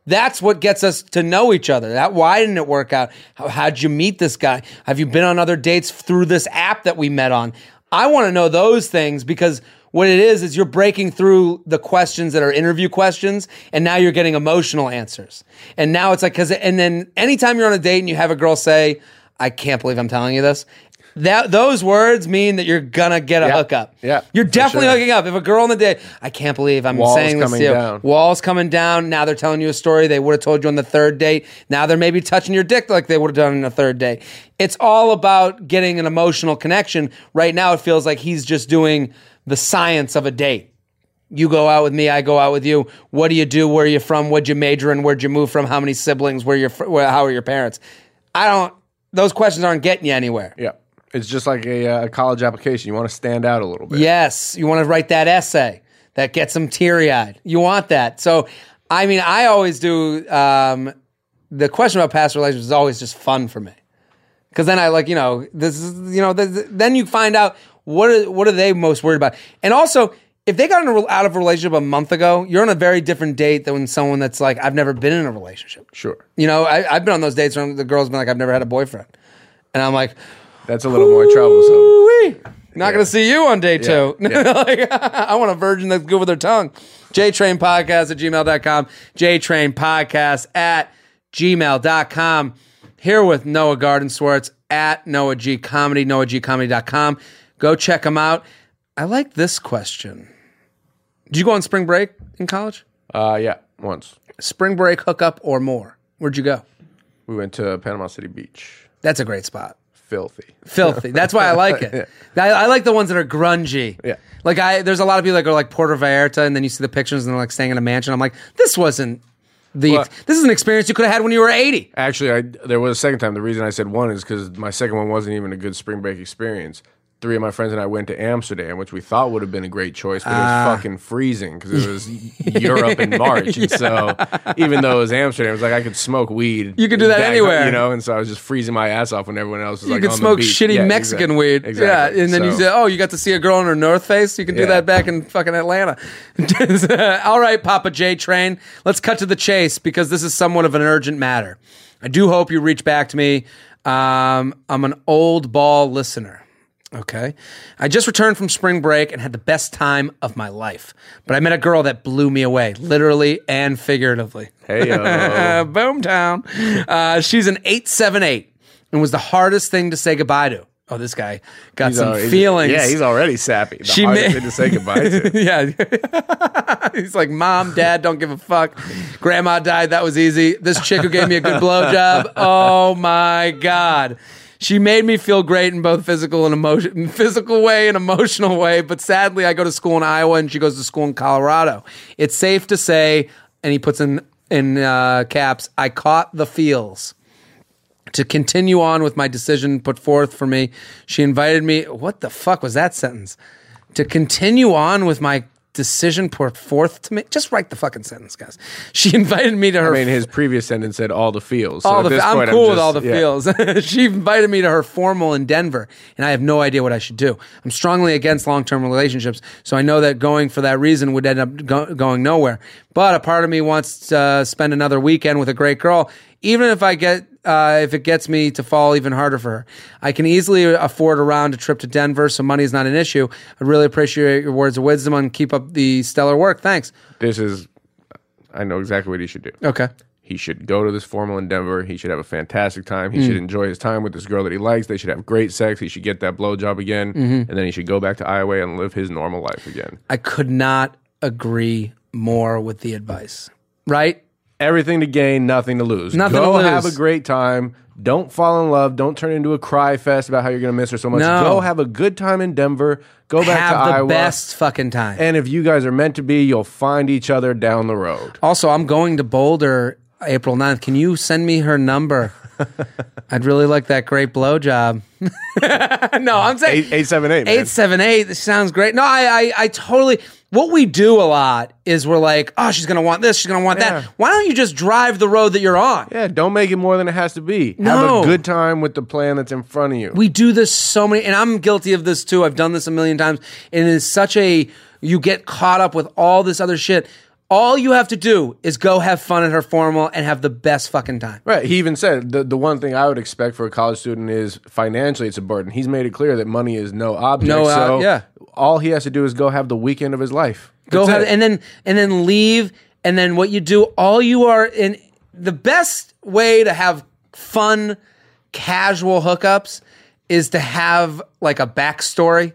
That's what gets us to know each other. That why didn't it work out? How, how'd you meet this guy? Have you been on other dates through this app that we met on? I want to know those things because what it is is you're breaking through the questions that are interview questions, and now you're getting emotional answers. And now it's like because and then anytime you're on a date and you have a girl say, "I can't believe I'm telling you this." That those words mean that you're gonna get a yeah. hookup. Yeah, you're definitely sure. hooking up. If a girl on the date, I can't believe I'm Walls saying this to coming you. down. Walls coming down. Now they're telling you a story they would have told you on the third date. Now they're maybe touching your dick like they would have done on the third date. It's all about getting an emotional connection. Right now, it feels like he's just doing the science of a date. You go out with me, I go out with you. What do you do? Where are you from? What'd you major in? Where'd you move from? How many siblings? Where you? Where, how are your parents? I don't. Those questions aren't getting you anywhere. Yeah. It's just like a, uh, college application. You want to stand out a little bit. Yes. You want to write that essay that gets them teary-eyed. You want that. So, I mean, I always do, um, the question about past relationships is always just fun for me. Because then I like, you know, this is, you know, this, then you find out what are, what are they most worried about. And also, if they got in a, out of a relationship a month ago, you're on a very different date than when someone that's like, I've never been in a relationship. Sure. You know, I, I've been on those dates where the girl's been like, I've never had a boyfriend. And I'm like, that's a little more troublesome. Ooh-wee. Not Yeah. going to see you on day two. Yeah. Yeah. Like, I want a virgin that's good with her tongue. JTrain Podcast at gmail dot com. JTrain Podcast at gmail dot com. Here with Noah Gardenswartz at Noah G Comedy, noah g comedy dot com. Go check him out. I like this question. Did you go on spring break in college? Uh, yeah, once. Spring break hookup or more? Where'd you go? We went to Panama City Beach. That's a great spot. Filthy. Filthy. That's why I like it. I, I like the ones that are grungy. Yeah. Like I, there's a lot of people that go like Puerto Vallarta, and then you see the pictures, and they're like staying in a mansion. I'm like, this wasn't the. Well, this is an experience you could have had when you were eighty. Actually, I, there was a second time. The reason I said one is because my second one wasn't even a good spring break experience. Three of my friends and I went to Amsterdam, which we thought would have been a great choice, but it was fucking freezing because it was Europe in March. And so even though it was Amsterdam, it was like I could smoke weed. You could do that back, anywhere. You know, and so I was just freezing my ass off when everyone else was You like could on smoke the beach. shitty Yeah, Mexican exactly. weed. Exactly. Yeah, and then you So- say, oh, you got to see a girl in her North Face? You can do Yeah. that back in fucking Atlanta. All right, Papa J Train. Let's cut to the chase because this is somewhat of an urgent matter. I do hope you reach back to me. Um, I'm an old ball listener. Okay. I just returned from spring break and had the best time of my life. But I met a girl that blew me away, literally and figuratively. Hey, yo. Boomtown. Uh, she's an eight seven eight and was the hardest thing to say goodbye to. Oh, this guy got He's some al- he's- feelings. Yeah, he's already sappy. The She hardest ma- thing to say goodbye to. Yeah. He's like, Mom, Dad, don't give a fuck. Grandma died. That was easy. This chick who gave me a good blowjob. Oh my God. She made me feel great in both physical and emotion, physical way and emotional way. But sadly, I go to school in Iowa and she goes to school in Colorado. It's safe to say, and he puts in in uh, caps, I caught the feels. To continue on with my decision put forth for me, she invited me. What the fuck was that sentence? To continue on with my decision put forth to me. Just write the fucking sentence, guys. She invited me to her. I mean, his previous sentence said all the feels. So all at the. this I'm point, cool with just- all the yeah. feels. She invited me to her formal in Denver, and I have no idea what I should do. I'm strongly against long-term relationships, so I know that going for that reason would end up go- going nowhere. But a part of me wants to uh, spend another weekend with a great girl, even if I get. Uh, if it gets me to fall even harder for her. I can easily afford a round trip to Denver, so money is not an issue. I really appreciate your words of wisdom and keep up the stellar work. Thanks. This is, I know exactly what he should do. Okay. He should go to this formal in Denver. He should have a fantastic time. He Mm. should enjoy his time with this girl that he likes. They should have great sex. He should get that blowjob again. Mm-hmm. And then he should go back to Iowa and live his normal life again. I could not agree more with the advice. Right? Everything to gain, nothing to lose. Nothing go to lose. have a great time. Don't fall in love. Don't turn into a cry fest about how you're going to miss her so much. No. Go have a good time in Denver. Go back Have to the Iowa. best fucking time. And if you guys are meant to be, you'll find each other down the road. Also, I'm going to Boulder April ninth. Can you send me her number? I'd really like that great blowjob. No, I'm saying Eight, eight seven eight. man. eight seven eight. This sounds great. No, I, I, I totally. What we do a lot is we're like, oh, she's gonna want this, she's gonna want Yeah. that. Why don't you just drive the road that you're on? Yeah, don't make it more than it has to be. No. Have a good time with the plan that's in front of you. We do this so many, and I'm guilty of this too. I've done this a million times, and it is such a. You get caught up with all this other shit. All you have to do is go have fun at her formal and have the best fucking time. Right. He even said the, the one thing I would expect for a college student is financially it's a burden. He's made it clear that money is no object. No, uh, so yeah. all he has to do is go have the weekend of his life. Go That's have it. and then and then leave. And then what you do, all you are in the best way to have fun, casual hookups is to have like a backstory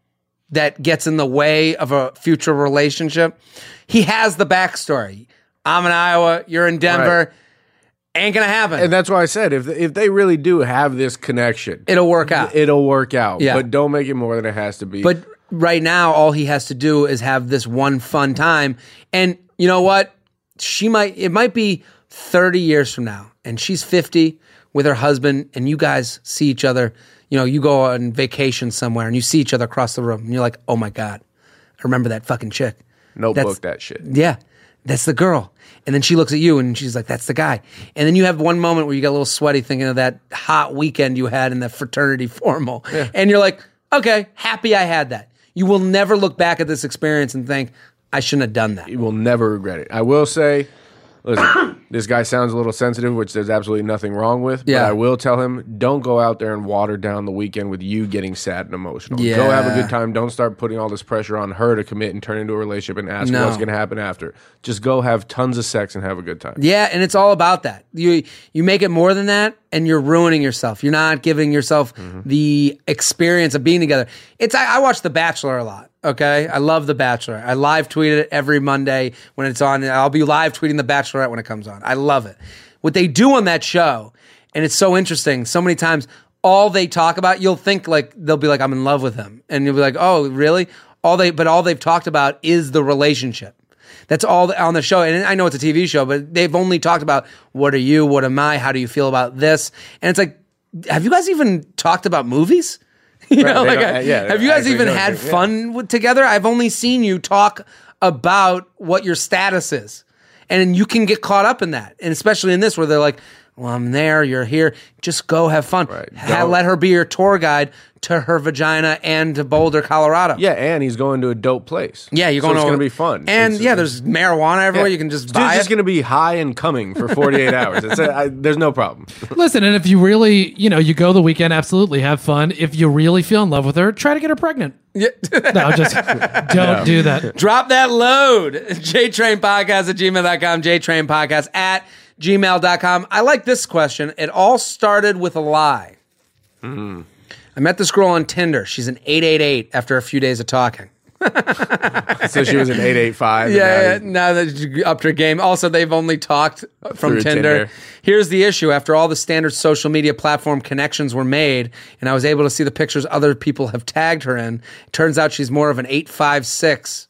that gets in the way of a future relationship. He has the backstory. I'm in Iowa, you're in Denver. Right. Ain't gonna happen. And that's why I said if if they really do have this connection, it'll work out. It'll work out. Yeah. But don't make it more than it has to be. But right now, all he has to do is have this one fun time. And you know what? She might, it might be thirty years from now, and she's fifty with her husband, and you guys see each other. You know, you go on vacation somewhere, and you see each other across the room, and you're like, oh my God, I remember that fucking chick. Notebook that shit. Yeah, that's the girl. And then she looks at you, and she's like, that's the guy. And then you have one moment where you get a little sweaty thinking of that hot weekend you had in the fraternity formal. Yeah. And you're like, okay, happy I had that. You will never look back at this experience and think, I shouldn't have done that. You will never regret it. I will say, listen, this guy sounds a little sensitive, which there's absolutely nothing wrong with. But Yeah. I will tell him, don't go out there and water down the weekend with you getting sad and emotional. Yeah. Go have a good time. Don't start putting all this pressure on her to commit and turn into a relationship and ask No. what's going to happen after. Just go have tons of sex and have a good time. Yeah, and it's all about that. You you make it more than that, and you're ruining yourself. You're not giving yourself Mm-hmm. the experience of being together. It's I, I watch The Bachelor a lot. Okay, I love The Bachelor. I live tweet it every Monday when it's on. I'll be live tweeting The Bachelorette when it comes on. I love it. What they do on that show, and it's so interesting. So many times, all they talk about, you'll think like they'll be like, "I'm in love with him," and you'll be like, "Oh, really?" All they, but all they've talked about is the relationship. That's all on the show. And I know it's a T V show, but they've only talked about what are you, what am I, how do you feel about this? And it's like, have you guys even talked about movies? You Right, know, they like, don't- I- yeah, have you guys actually even don't had think- yeah. fun with, together? I've only seen you talk about what your status is. And you can get caught up in that. And especially in this where they're like, well, I'm there, you're here. Just go have fun. Right. Ha- Don't- let her be your tour guide to her vagina and to Boulder, Colorado. Yeah, and he's going to a dope place. Yeah, you're So going it's to going to be fun. And It's- yeah, there's marijuana everywhere. You can just Dude's buy just it. going to be high and coming for forty-eight hours. It's a, I, there's no problem. Listen, and if you really, you know, you go the weekend, absolutely have fun. If you really feel in love with her, try to get her pregnant. Yeah. No, just don't do that. Drop that load. JTrain Podcast at gmail dot com. JTrain Podcast at gmail dot com. I like this question. It all started with a lie. Mm. I met this girl on Tinder. She's an eight eight eight after a few days of talking. So she was an eight eight five. Yeah, yeah, now that she upped her game. Also, they've only talked from Through Tinder. Tinder. Here's the issue. After all the standard social media platform connections were made, and I was able to see the pictures other people have tagged her in, it turns out she's more of an eight five six.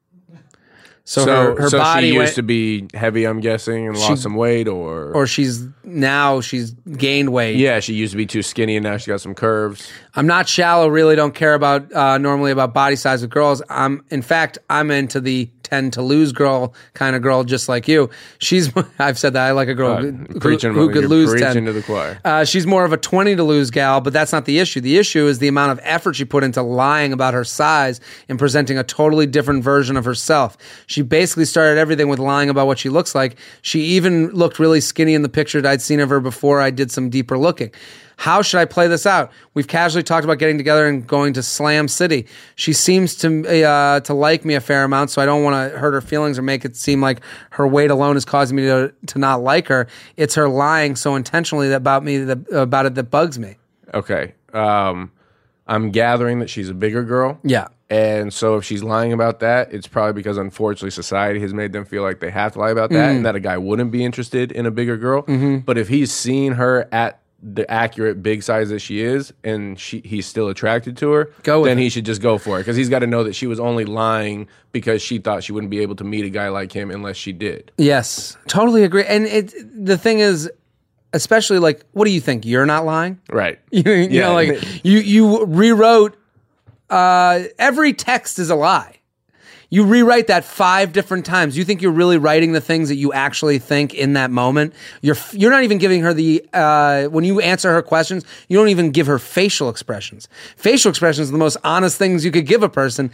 So, So, her, her so body she used went, to be heavy, I'm guessing, and lost some weight, or or she's now she's gained weight. yeah, she used to be too skinny, and now she got some curves. I'm not shallow. Really, don't care about uh, normally about body size with girls. I'm, in fact, I'm into the tend to lose girl kind of girl, just like you. She's. I've said that I like a girl Uh, who, who, preaching, who could you're lose preaching ten. to the choir. Uh, she's more of a twenty to lose gal, but that's not the issue. The issue is the amount of effort she put into lying about her size and presenting a totally different version of herself. She basically started everything with lying about what she looks like. She even looked really skinny in the picture that I'd seen of her before I did some deeper looking. How should I play this out? We've casually talked about getting together and going to Slam City. She seems to uh, to like me a fair amount, so I don't want to hurt her feelings or make it seem like her weight alone is causing me to to not like her. It's her lying so intentionally about me that, about it that bugs me. Okay, um, I'm gathering that she's a bigger girl. Yeah. And so if she's lying about that, it's probably because unfortunately society has made them feel like they have to lie about that, Mm. and that a guy wouldn't be interested in a bigger girl. Mm-hmm. But if he's seen her at the accurate big size that she is, and she he's still attracted to her, Go with then it. he should just go for it, because he's got to know that she was only lying because she thought she wouldn't be able to meet a guy like him unless she did. Yes, totally agree. And it the thing is, especially like, what do you think? You're not lying? Right. You, you Yeah. know, like you you rewrote uh, every text is a lie. You rewrite that five different times. You think you're really writing the things that you actually think in that moment. You're you're not even giving her the uh, when you answer her questions. You don't even give her facial expressions. Facial expressions are the most honest things you could give a person.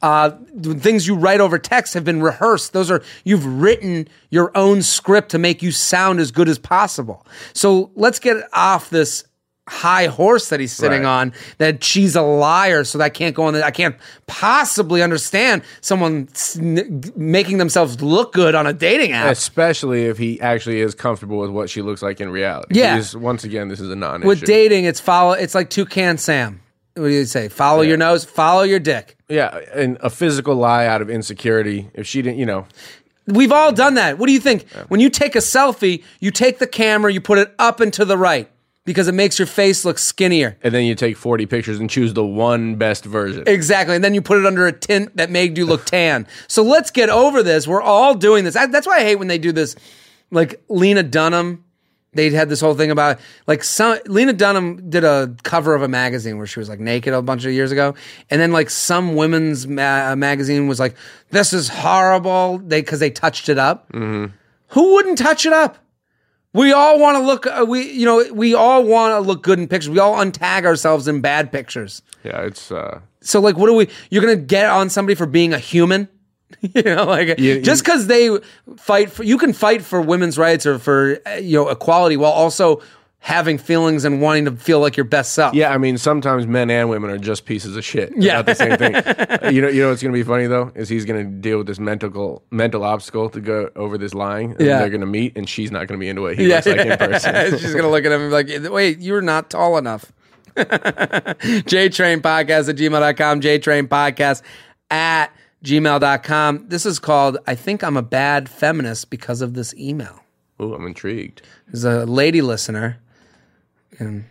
Uh, the things you write over text have been rehearsed. Those are, you've written your own script to make you sound as good as possible. So let's get off this high horse that he's sitting Right. on, that she's a liar, so that I can't go on. The, I can't possibly understand someone s- n- making themselves look good on a dating app. Especially if he actually is comfortable with what she looks like in reality. Yeah. He's- once again, this is a non-issue. With dating, it's follow. It's like Toucan Sam. What do you say? Follow Yeah. your nose, follow your dick. Yeah, and a physical lie out of insecurity. If she didn't, you know, We've all done that. What do you think? When you take a selfie, you take the camera, you put it up and to the right because it makes your face look skinnier. and then you take forty pictures and choose the one best version. Exactly. And then you put it under a tint that made you look tan. So let's get over this. We're all doing this. I, that's why I hate when they do this. Like Lena Dunham, they had this whole thing about like some Lena Dunham did a cover of a magazine where she was like naked a bunch of years ago, and then like some women's ma- magazine was like, "This is horrible," they because they touched it up. Mm-hmm. Who wouldn't touch it up? We all want to look. Uh, we you know we all want to look good in pictures. We all untag ourselves in bad pictures. Yeah, it's uh, So like, what are we? You're gonna get on somebody for being a human? You know, like You- just because they fight for, you can fight for women's rights or for uh, you know equality while also having feelings and wanting to feel like your best self. yeah. I mean, sometimes men and women are just pieces of shit. They're Yeah. not the same thing. Uh, you know, you know what's gonna be funny though is he's gonna deal with this mental mental obstacle to go over this line. And Yeah. they're gonna meet, and she's not gonna be into what he Yeah. looks like in person. She's gonna look at him and be like, "Wait, you're not tall enough." JTrain Podcast at gmail dot com. JTrain Podcast at gmail dot com. This is called "I Think I'm a Bad Feminist Because of This Email." Ooh, I'm intrigued. There's a lady listener. And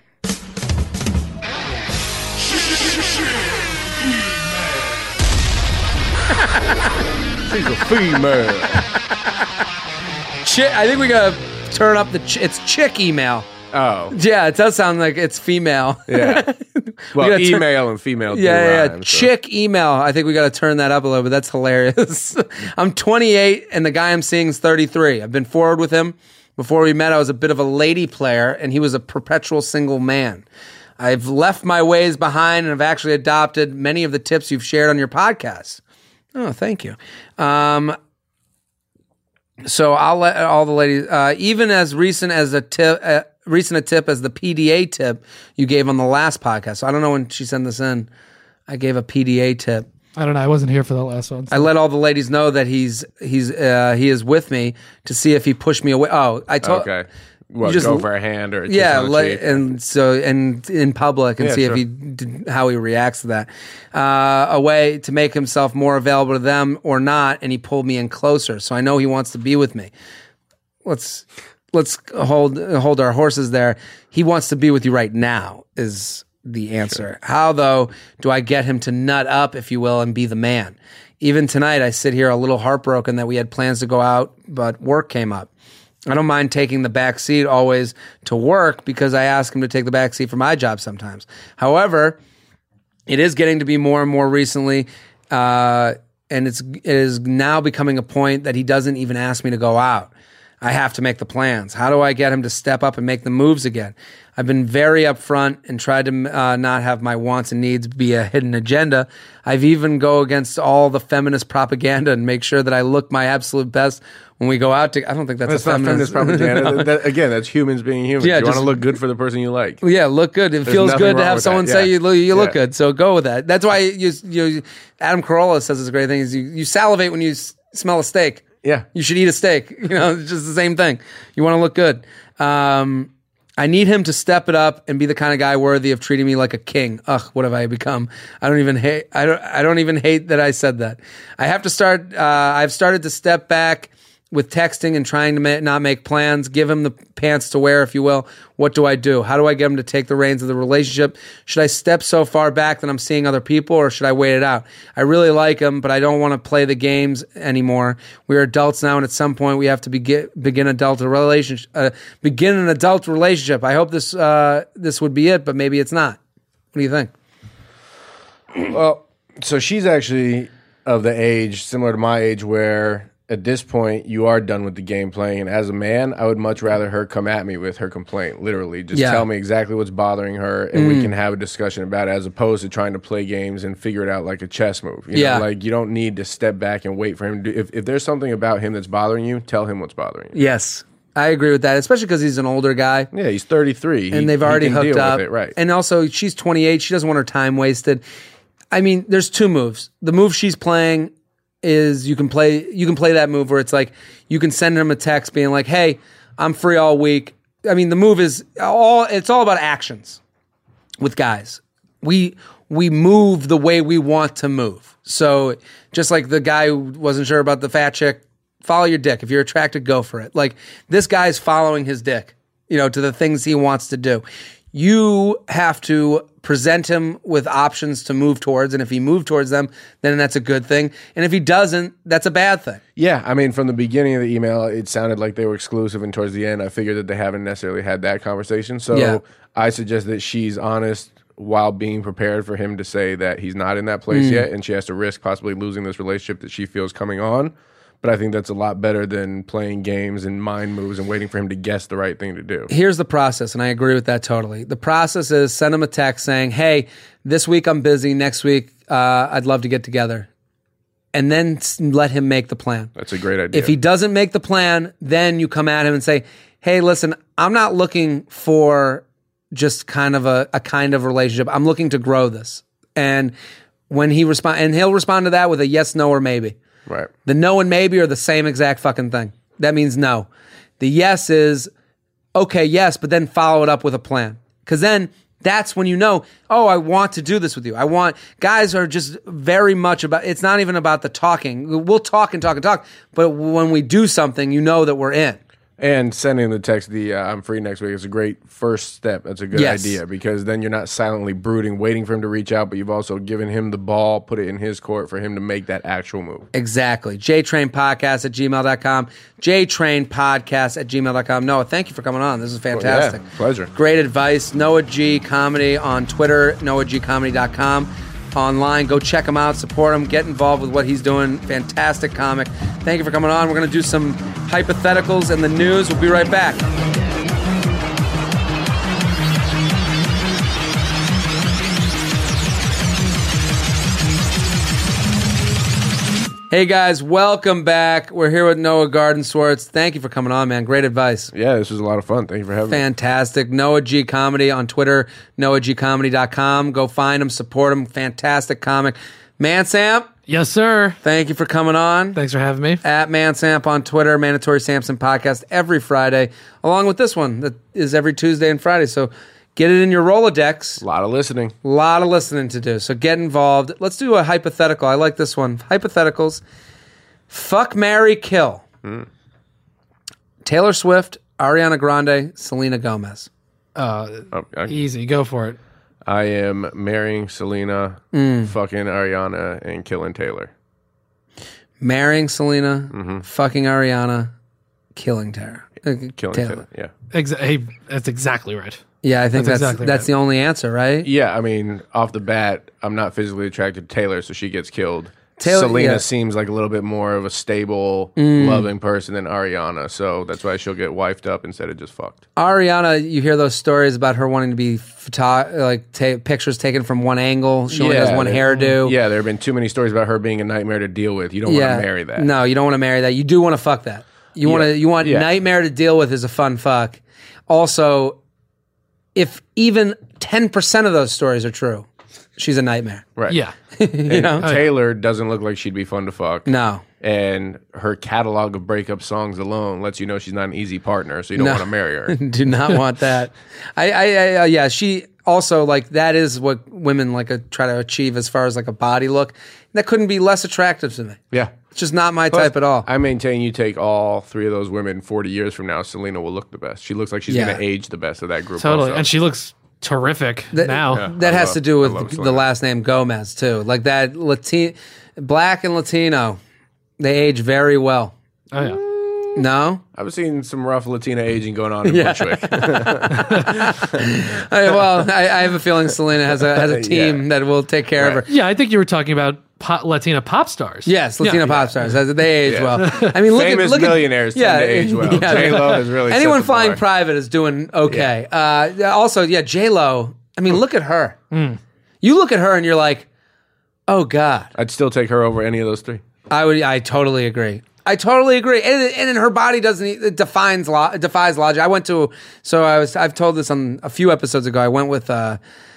She's a female. Chi- I think we gotta turn up the. Ch- it's chick email. Oh, Yeah, it does sound like it's female. yeah. Well, gotta turn- email and female. do Yeah, yeah, rhyme, yeah. so. Chick email. I think we got to turn that up a little bit. That's hilarious. I'm twenty-eight and the guy I'm seeing is thirty-three. I've been forward with him. Before we met, I was a bit of a lady player and he was a perpetual single man. I've left my ways behind and have actually adopted many of the tips you've shared on your podcast. Oh, thank you. Um, so I'll let all the ladies, uh, even as recent as a tip, uh, recent a tip as the P D A tip you gave on the last podcast. So I don't know when she sent this in. I gave a P D A tip. I don't know. I wasn't here for the last one. so- I let all the ladies know that he's he's uh, he is with me to see if he pushed me away. Oh, I told Okay. What, just- go for a hand or a kiss yeah, on the like, cheek? and so and in public and Yeah, see sure. if he did, how he reacts to that. Uh, a way to make himself more available to them or not, and he pulled me in closer. So I know he wants to be with me. Let's let's hold hold our horses there. He wants to be with you right now is the answer. How though do I get him to nut up, if you will, and be the man? Even tonight, I sit here a little heartbroken that we had plans to go out, but work came up. I don't mind taking the back seat always to work because I ask him to take the back seat for my job sometimes. However, it is getting to be more and more recently, uh, and it's it is now becoming a point that he doesn't even ask me to go out. I have to make the plans. How do I get him to step up and make the moves again? I've been very upfront and tried to uh, not have my wants and needs be a hidden agenda. I've even go against all the feminist propaganda and make sure that I look my absolute best when we go out to. I don't think that's, That's a not feminist propaganda. That- that- again, that's humans being humans. Yeah, you want just- to look good for the person you like. Yeah, look good. It feels nothing good to wrong have with someone that, say yeah. you look, you look Yeah. good. So go with that. That's why you, you Adam Carolla says this great thing is you, you salivate when you s- smell a steak. Yeah. You should eat a steak. You know, it's just the same thing. You want to look good. Um, I need him to step it up and be the kind of guy worthy of treating me like a king. Ugh, what have I become? I don't even hate. I don't. I don't even hate that I said that. I have to start. Uh, I've started to step back with texting and trying to ma- not make plans. Give him the pants to wear, if you will. What do I do? How do I get him to take the reins of the relationship? Should I step so far back that I'm seeing other people, or should I wait it out? I really like him, but I don't want to play the games anymore. We're adults now, and at some point we have to begin begin adult relationship. Uh, begin an adult relationship. I hope this uh, this would be it, but maybe it's not. What do you think? Well, so she's actually of the age similar to my age where at this point, you are done with the game playing. And as a man, I would much rather her come at me with her complaint. Literally, just Yeah. tell me exactly what's bothering her, and we can have a discussion about it, as opposed to trying to play games and figure it out like a chess move. You Yeah. know, like you don't need to step back and wait for him to do. If, if there's something about him that's bothering you, tell him what's bothering you. Yes, I agree with that, especially because he's an older guy. Yeah, he's thirty-three, And He- they've he already can hooked deal up. with it, right? And also, she's twenty-eight. She doesn't want her time wasted. I mean, there's two moves. The move she's playing is you can play you can play that move where it's like you can send him a text being like, "Hey, I'm free all week." I mean, the move is all it's all about actions with guys. We we move the way we want to move. So just like the guy who wasn't sure about the fat chick, follow your dick. If you're attracted, go for it. Like this guy's following his dick, you know, to the things he wants to do. You have to present him with options to move towards, and if he moves towards them, then that's a good thing. And if he doesn't, that's a bad thing. Yeah, I mean, from the beginning of the email, it sounded like they were exclusive, and towards the end, I figured that they haven't necessarily had that conversation. So Yeah. I suggest that she's honest while being prepared for him to say that he's not in that place Mm. yet, and she has to risk possibly losing this relationship that she feels coming on. But I think that's a lot better than playing games and mind moves and waiting for him to guess the right thing to do. Here's the process, and I agree with that totally. The process is send him a text saying, "Hey, this week I'm busy. Next week uh, I'd love to get together," and then s- let him make the plan. That's a great idea. If he doesn't make the plan, then you come at him and say, "Hey, listen, I'm not looking for just kind of a, a kind of relationship. I'm looking to grow this." And when he respond, and he'll respond to that with a yes, no, or maybe. Right. The no and maybe are the same exact fucking thing. That means no. The yes is, okay, yes, but then follow it up with a plan. Because then that's when you know, oh, I want to do this with you. I want, guys are just very much about, it's not even about the talking. We'll talk and talk and talk, but when we do something, you know that we're in. And sending the text, the uh, I'm free next week, is a great first step. That's a good Yes. idea, because then you're not silently brooding, waiting for him to reach out, but you've also given him the ball, put it in his court for him to make that actual move. Exactly. JTrainPodcast at gmail dot com. JTrainPodcast at gmail dot com. Noah, thank you for coming on. This is fantastic. yeah, pleasure. Great advice. Noah G Comedy on Twitter, noah g comedy dot com. Online. Go check him out, support him, get involved with what he's doing. Fantastic comic. Thank you for coming on. We're going to do some hypotheticals and the news. We'll be right back. Hey guys, welcome back. We're here with Noah Gardenswartz. Thank you for coming on, man. Great advice. Yeah, this was a lot of fun. Thank you for having me. Fantastic. Noah G Comedy on Twitter, noah g comedy dot com. Go find him, support him. Fantastic comic. Mansamp, Yes, sir. thank you for coming on. Thanks for having me. At Mansamp on Twitter, Mandatory Samson podcast every Friday, along with this one that is every Tuesday and Friday. So get it in your Rolodex. A lot of listening. A lot of listening to do. So get involved. Let's do a hypothetical. I like this one. Hypotheticals. Fuck, marry, kill. Mm. Taylor Swift, Ariana Grande, Selena Gomez. Uh, Oh, I, easy. Go for it. I am marrying Selena, Mm. fucking Ariana, and killing Taylor. Marrying Selena, Mm-hmm. fucking Ariana, killing Tara. Uh, Killing Taylor. Taylor. Yeah. Exa- hey, that's exactly right. Yeah, I think That's that's exactly that's right. the only answer, right? Yeah, I mean, off the bat, I'm not physically attracted to Taylor, so she gets killed. Taylor- Selena yeah. seems like a little bit more of a stable, loving person than Ariana, so that's why she'll get wifed up instead of just fucked. Ariana, you hear those stories about her wanting to be photo- like ta- pictures taken from one angle. She only has one there- hairdo. Yeah, there have been too many stories about her being a nightmare to deal with. You don't want to marry that. No, you don't want to marry that. You do want to fuck that. You want Yeah. to. You want Yeah. nightmare to deal with is a fun fuck. Also, if even ten percent of those stories are true, she's a nightmare. Right. Yeah. You know? Taylor doesn't look like she'd be fun to fuck. No. And her catalog of breakup songs alone lets you know she's not an easy partner, so you don't No. want to marry her. Do not want that. I, I, I uh, yeah, she also like that is what women like uh, try to achieve as far as like a body look. That couldn't be less attractive to me. Yeah. It's just not my Plus, type at all. I maintain you take all three of those women forty years from now, Selena will look the best. She looks like she's Yeah. going to age the best of that group. Totally. also. And she looks terrific That, now. Yeah. that I has love- to do I love with the Selena. last name Gomez too. Like that Latin, black and Latino, they age very well. Oh, yeah. No, I've seen some rough Latina aging going on in Yeah. Bushwick. I, well, I, I have a feeling Selena has a has a team Yeah. that will take care of Right. her. Yeah, I think you were talking about po- Latina pop stars. Yes, Latina Yeah. pop stars. They age Yeah. well. I mean, look Famous at look millionaires At, yeah, tend to age well. yeah, J-Lo yeah. has really set Anyone the flying bar. private is doing okay. Uh, yeah, also, yeah, J Lo. I mean, look at her. You look at her and you're like, oh God. I'd still take her over any of those three. I would. I totally agree. I totally agree. And, and her body doesn't. It defines lo, it defies logic. I went to. So I was. I've told this on a few episodes ago. I went with uh,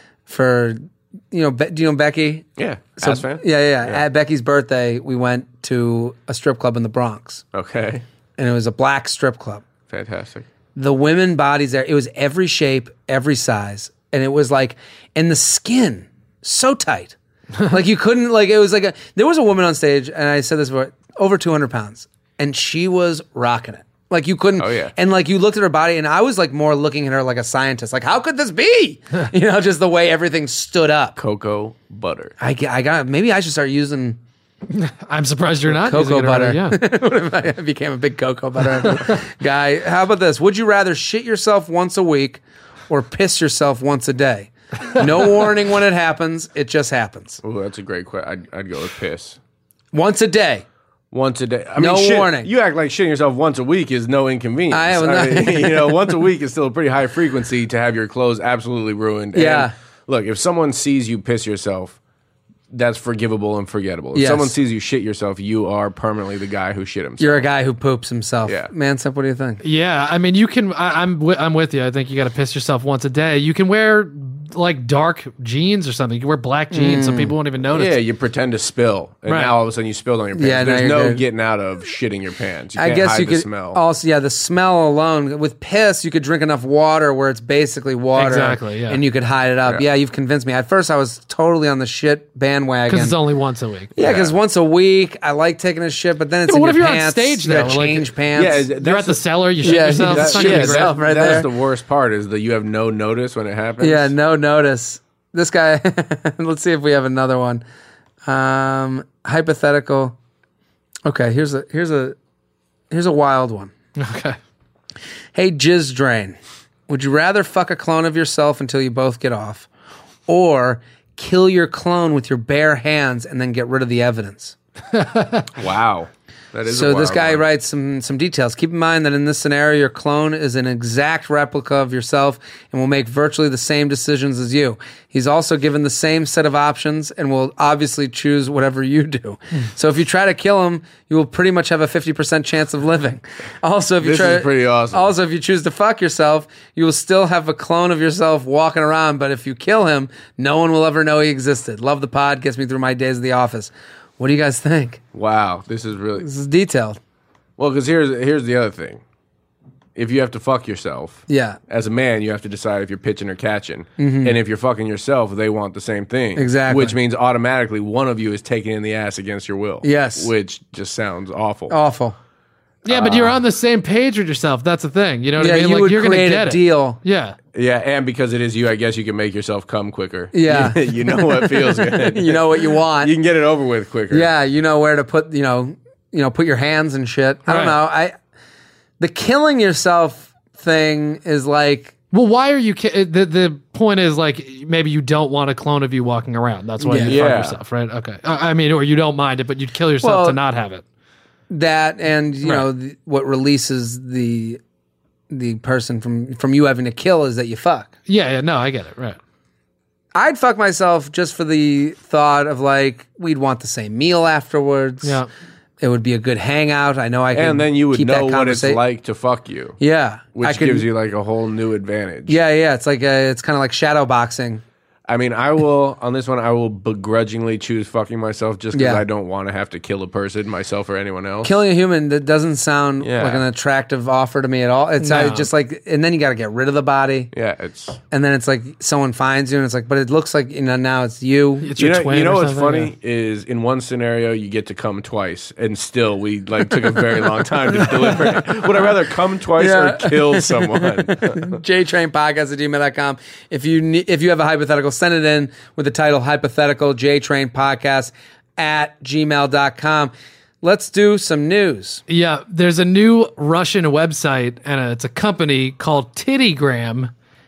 for you know. Be, do you know Becky? Yeah. So, Ass fan? Yeah, yeah, yeah. At Becky's birthday, we went to a strip club in the Bronx, Okay. and it was a black strip club. Fantastic. The women bodies there. It was every shape, every size, and it was like, and the skin so tight. Like you couldn't like it was like a there was a woman on stage and I said this before, over two hundred pounds, and she was rocking it like you couldn't. Oh, yeah. And like you looked at her body and I was like more looking at her like a scientist, like how could this be, you know, just the way everything stood up. Cocoa butter. I, g- I got maybe I should start using I'm surprised you're not cocoa using it already, butter. Yeah. I became a big cocoa butter guy. How about this? Would you rather shit yourself once a week or piss yourself once a day? No warning when it happens. It just happens. Ooh, that's a great question. I'd, I'd go with piss. Once a day. Once a day. I No mean, shit, warning. You act like shitting yourself once a week is no inconvenience. I have not- mean, you know, once a week is still a pretty high frequency to have your clothes absolutely ruined. Yeah. And look, if someone sees you piss yourself, that's forgivable and forgettable. If Yes. someone sees you shit yourself, you are permanently the guy who shit himself. You're a guy who poops himself. Yeah. Mansep, what do you think? Yeah, I mean, you can. I, I'm wi- I'm with you. I think you got to piss yourself once a day. You can wear like dark jeans or something. You can wear black jeans so people won't even notice. Yeah, you pretend to spill, and Right. now all of a sudden you spilled on your pants. Yeah, now There's you're no good. getting out of shitting your pants. You I can't guess hide you the could smell. also, yeah, the smell alone. With piss, you could drink enough water where it's basically water. Exactly, yeah. And you could hide it up. Yeah. Yeah. you've convinced me. At first, I was totally on the shit bandwagon. because it's only once a week. yeah, because once a week, I like taking a shit, but then it's Yeah, but in what your if you're on pants. stage, You gotta though? Like- change pants. Yeah, You're that's at the cellar. You shit Yeah, yourself. that- It's not shit gonna be great. yourself right that's there. the worst part is that you have no notice when it happens. Yeah, no notice. This guy, let's see if we have another one. Um, hypothetical. Okay, here's a here's a here's a wild one. Okay. Hey, jizz drain. Would you rather fuck a clone of yourself until you both get off, or kill your clone with your bare hands and then get rid of the evidence? Wow. That is a So this wild guy one. writes some some details. Keep in mind that in this scenario, your clone is an exact replica of yourself and will make virtually the same decisions as you. He's also given the same set of options and will obviously choose whatever you do. So if you try to kill him, you will pretty much have a fifty percent chance of living. Also, if you This try, is pretty awesome. Also, if you choose to fuck yourself, you will still have a clone of yourself walking around. But if you kill him, no one will ever know he existed. Love the pod. Gets me through my days at the office. What do you guys think? Wow, this is really This is detailed. well. Because here's here's the other thing. If you have to fuck yourself, Yeah. as a man, you have to decide if you're pitching or catching. And if you're fucking yourself, they want the same thing. Exactly. Which means automatically one of you is taken in the ass against your will. Yes. Which just sounds awful. Awful. Yeah, but you're on the same page with yourself. That's the thing. You know what Yeah, I mean? you Like would you're gonna create get a it. deal. Yeah. Yeah, and because it is you, I guess you can make yourself come quicker. Yeah. you know what feels good. You know what you want. You can get it over with quicker. Yeah, you know where to put, you know, you know, put your hands and shit. I don't Right. know. I the killing yourself thing is like Well, why are you? Ki- the The point is like maybe you don't want a clone of you walking around. That's why Yeah. you fuck Yeah. yourself, right? Okay. I I mean, or you don't mind it, but you'd kill yourself Well, to not have it. that, and you Right. know the, what releases the the person from from you having to kill is that you fuck. Yeah. Yeah. No, I get it. Right. I'd fuck myself just for the thought of like we'd want the same meal afterwards. Yeah. It would be a good hangout. I know I could. And then you would keep that know what it's conversa- like to fuck you. Yeah, Which I could, gives you like a whole new advantage. Yeah, yeah. It's like a, it's kind of like shadow boxing. I mean, I will, on this one, I will begrudgingly choose fucking myself just because Yeah. I don't want to have to kill a person, myself or anyone else. Killing a human, that doesn't sound Yeah. like an attractive offer to me at all. It's No. uh, just like, and then you got to get rid of the body, Yeah, it's. and then it's like someone finds you, and it's like, but it looks like you know now it's you. It's You your know, twin. you know or what's something, funny is in one scenario you get to come twice, and still we like took a very long time to deliver it. Would I rather come twice Yeah. or kill someone? JTrain Podcast at gmail dot com. If you ne- if you have a hypothetical, send it in with the title hypothetical JTrain Podcast at gmail dot com. Let's do some news. Yeah, there's a new Russian website, and uh, it's a company called Tittygram,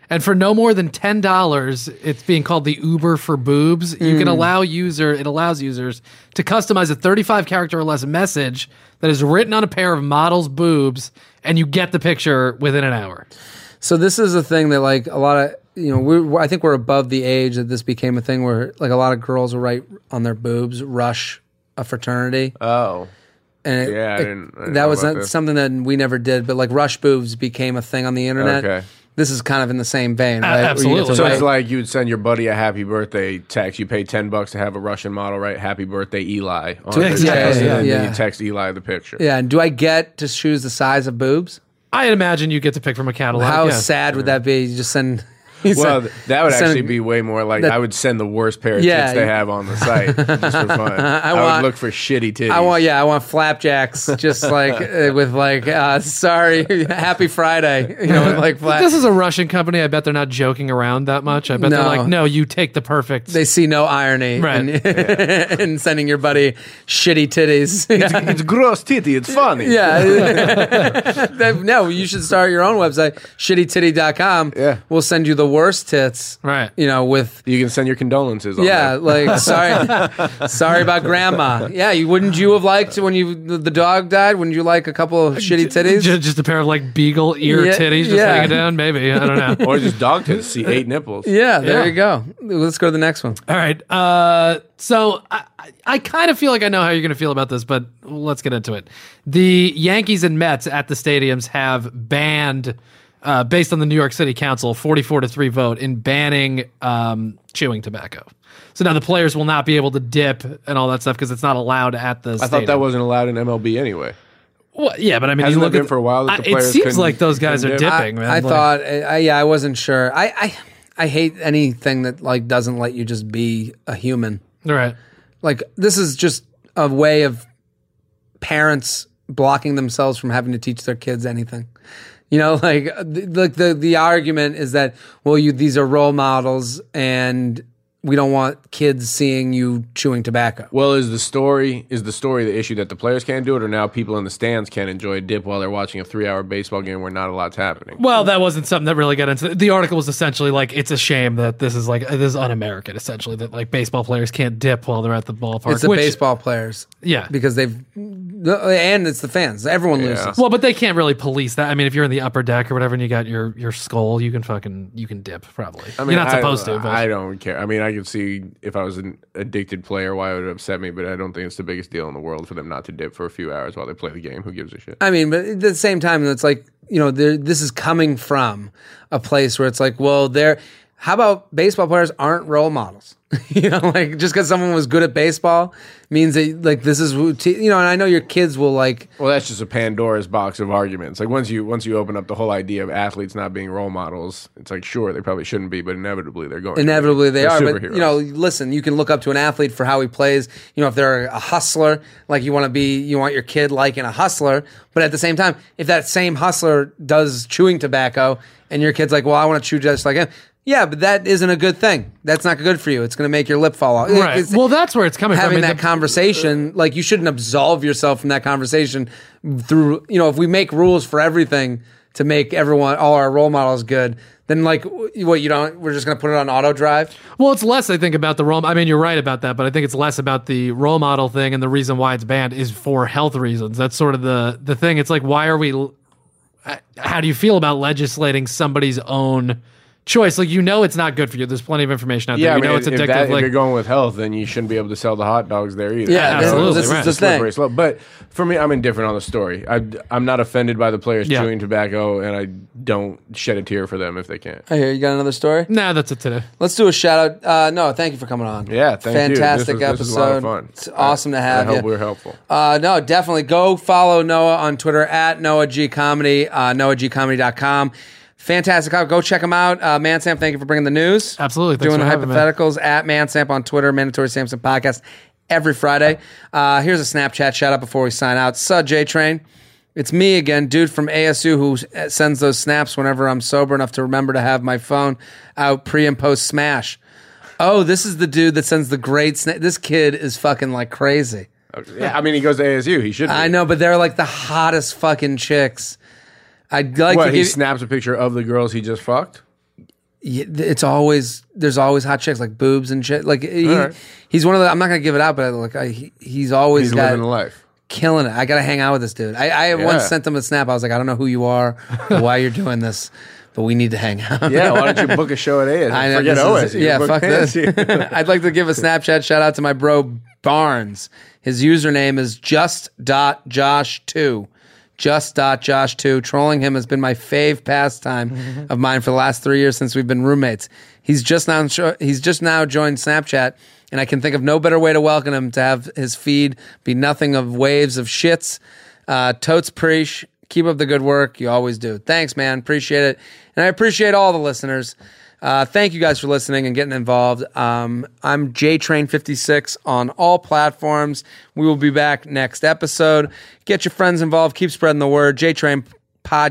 And for no more than ten dollars, it's being called the Uber for boobs. You Mm. can allow user, it allows users to customize a thirty-five character or less message that is written on a pair of models' boobs, and you get the picture within an hour. So this is a thing that like a lot of, you know, we I think we're above the age that this became a thing where like a lot of girls will write on their boobs, Rush, a fraternity. Oh. And it, Yeah, I it- didn't- I didn't that know was about not this. something that we never did, but like Rush boobs became a thing on the internet. Okay. This is kind of in the same vein, right? Where you get absolutely. to So write- it's like you would send your buddy a happy birthday text. You pay ten bucks to have a Russian model write "Happy Birthday, Eli" on Yeah, the text, yeah, and yeah, then yeah. you text Eli the picture. yeah, and do I get to choose the size of boobs? I imagine you get to pick from a catalog. How yeah. sad would that be? You just send. you Well, send- that would send- actually be way more like that- I would send the worst pair of Yeah, tits they you- have on the site just for fun. I, want- would look for shitty titties. I want, yeah, I want flapjacks, just like uh, with like, uh, sorry, happy Friday, you know, with like flap. This is a Russian company. I bet they're not joking around that much. I bet they're No. like, no, you take the perfect. They see no irony Right. in, in sending your buddy shitty titties. Yeah. It's gross titty. It's funny. Yeah. That- no, you should start your own website, shitty titty dot com. Yeah. We'll send you the worst tits. Right. You know, with You can send your condolences. On yeah, there. like sorry, sorry about grandma. Yeah, you wouldn't you have liked when you the the dog died? Wouldn't you like a couple of shitty titties? Just, just a pair of like beagle ear Yeah, titties just yeah. hanging down. Maybe. I don't know. or just dog tits. See eight nipples. Yeah, there Yeah. you go. Let's go to the next one. All right. Uh, so I, I- I kind of feel like I know how you're going to feel about this, but let's get into it. The Yankees and Mets at the stadiums have banned, uh, based on the New York City Council, forty-four to three vote in banning um, chewing tobacco. So now the players will not be able to dip and all that stuff because it's not allowed at the I stadium. thought that wasn't allowed in M L B anyway. Well, yeah, but I mean, Hasn't you it look been at, for a while that the I- it players seems couldn't- like those guys are couldn't dip? dipping, I, man. I Like- thought, I, yeah, I wasn't sure. I, I, I hate anything that like doesn't let you just be a human. right. Like this is just a way of parents blocking themselves from having to teach their kids anything. You know, like th- like the the argument is that well, you these are role models and we don't want kids seeing you chewing tobacco. Well, is the story is the story the issue that the players can't do it, or now people in the stands can't enjoy a dip while they're watching a three-hour baseball game where not a lot's happening? Well, that wasn't something that really got into the article. Was essentially like it's a shame that this is like this is un-American. Essentially, that like baseball players can't dip while they're at the ballpark. It's the which- baseball players, yeah. because they've and it's the fans. Everyone Yeah. loses. Well, but they can't really police that. I mean, if you're in the upper deck or whatever, and you got your your skull, you can fucking you can dip probably. I mean, you're not I- supposed to. But. I don't care. I mean, I could see if I was an addicted player why it would upset me, but I don't think it's the biggest deal in the world for them not to dip for a few hours while they play the game. Who gives a shit? I mean, but at the same time, it's like, you know, there- this is coming from a place where it's like, well, they're, how about baseball players aren't role models? You know, like just because someone was good at baseball means that like this is, who te- you know, and I know your kids will like, Well, that's just a Pandora's box of arguments. Like once you once you open up the whole idea of athletes not being role models, it's like sure they probably shouldn't be, but inevitably they're going. to be. inevitably they They're are. But, superheroes. you know, listen, you can look up to an athlete for how he plays. You know, if they're a hustler, like you want to be, you want your kid liking a hustler. But at the same time, if that same hustler does chewing tobacco and your kid's like, well, I want to chew just like him. Yeah, but that isn't a good thing. That's not good for you. It's going to make your lip fall off. Right. It's- Well, that's where it's coming having from. I mean, that the- conversation, like you shouldn't absolve yourself from that conversation through, you know, if we make rules for everything to make everyone, all our role models good, then like, what, you don't, we're just going to put it on auto drive? Well, it's less, I think, about the role. I mean, you're right about that, but I think it's less about the role model thing, and the reason why it's banned is for health reasons. That's sort of the the thing. It's like, why are we? How do you feel about legislating somebody's own choice? Like, you know, it's not good for you. There's plenty of information out there. Yeah, I you mean, know, it's if, addictive. that, if like, you're going with health, then you shouldn't be able to sell the hot dogs there either. Yeah, You know, absolutely, this right. is the it's a slippery thing. slope. But for me, I'm indifferent on the story. I, I'm not offended by the players Yeah. chewing tobacco, and I don't shed a tear for them if they can't. I hear you got another story? nah, that's it today. Let's do a shout out. Uh, no, thank you for coming on. Yeah, thank you. This Fantastic was- this episode. was a lot of fun. It's awesome to I have hope you. we were helpful. Uh, no, definitely go follow Noah on Twitter at Noah G Comedy, uh, noah g comedy dot com. Fantastic. Go check him out. Uh, Mansam, thank you for bringing the news. Absolutely. Thanks Doing for the having me. hypotheticals at Mansam on Twitter, Mandatory Samson Podcast every Friday. Uh, here's a Snapchat shout out before we sign out. Suh, J-Train. It's me again, dude from A S U who sends those snaps whenever I'm sober enough to remember to have my phone out pre and post smash. Oh, this is the dude that sends the great snap. This kid is fucking like crazy. Yeah, I mean, he goes to A S U. He should be. I know, but they're like the hottest fucking chicks. I'd like What, to he give. snaps a picture of the girls he just fucked? y- it's always there's always hot chicks like boobs and shit. Like he, All right. he's one of the. I'm not gonna give it out, but like I, he, he's always He's got living the life. killing it. I gotta hang out with this dude. I, I Yeah. once sent him a snap. I was like, I don't know who you are, or why you're doing this, but we need to hang out. Yeah, why don't you book a show at A? I know, Forget this O is- S U. Yeah, Book fuck A S U. this. I'd like to give a Snapchat shout out to my bro Barnes. His username is just dot josh two. just dot josh two. Trolling him has been my fave pastime of mine for the last three years since we've been roommates. He's just now he's just now joined Snapchat, and I can think of no better way to welcome him to have his feed be nothing of waves of shits. Uh, totes preach. Keep up the good work. You always do. Thanks, man. Appreciate it. And I appreciate all the listeners. Uh, thank you guys for listening and getting involved. Um, I'm J Train fifty-six on all platforms. We will be back next episode. Get your friends involved. Keep spreading the word. J Train Pod.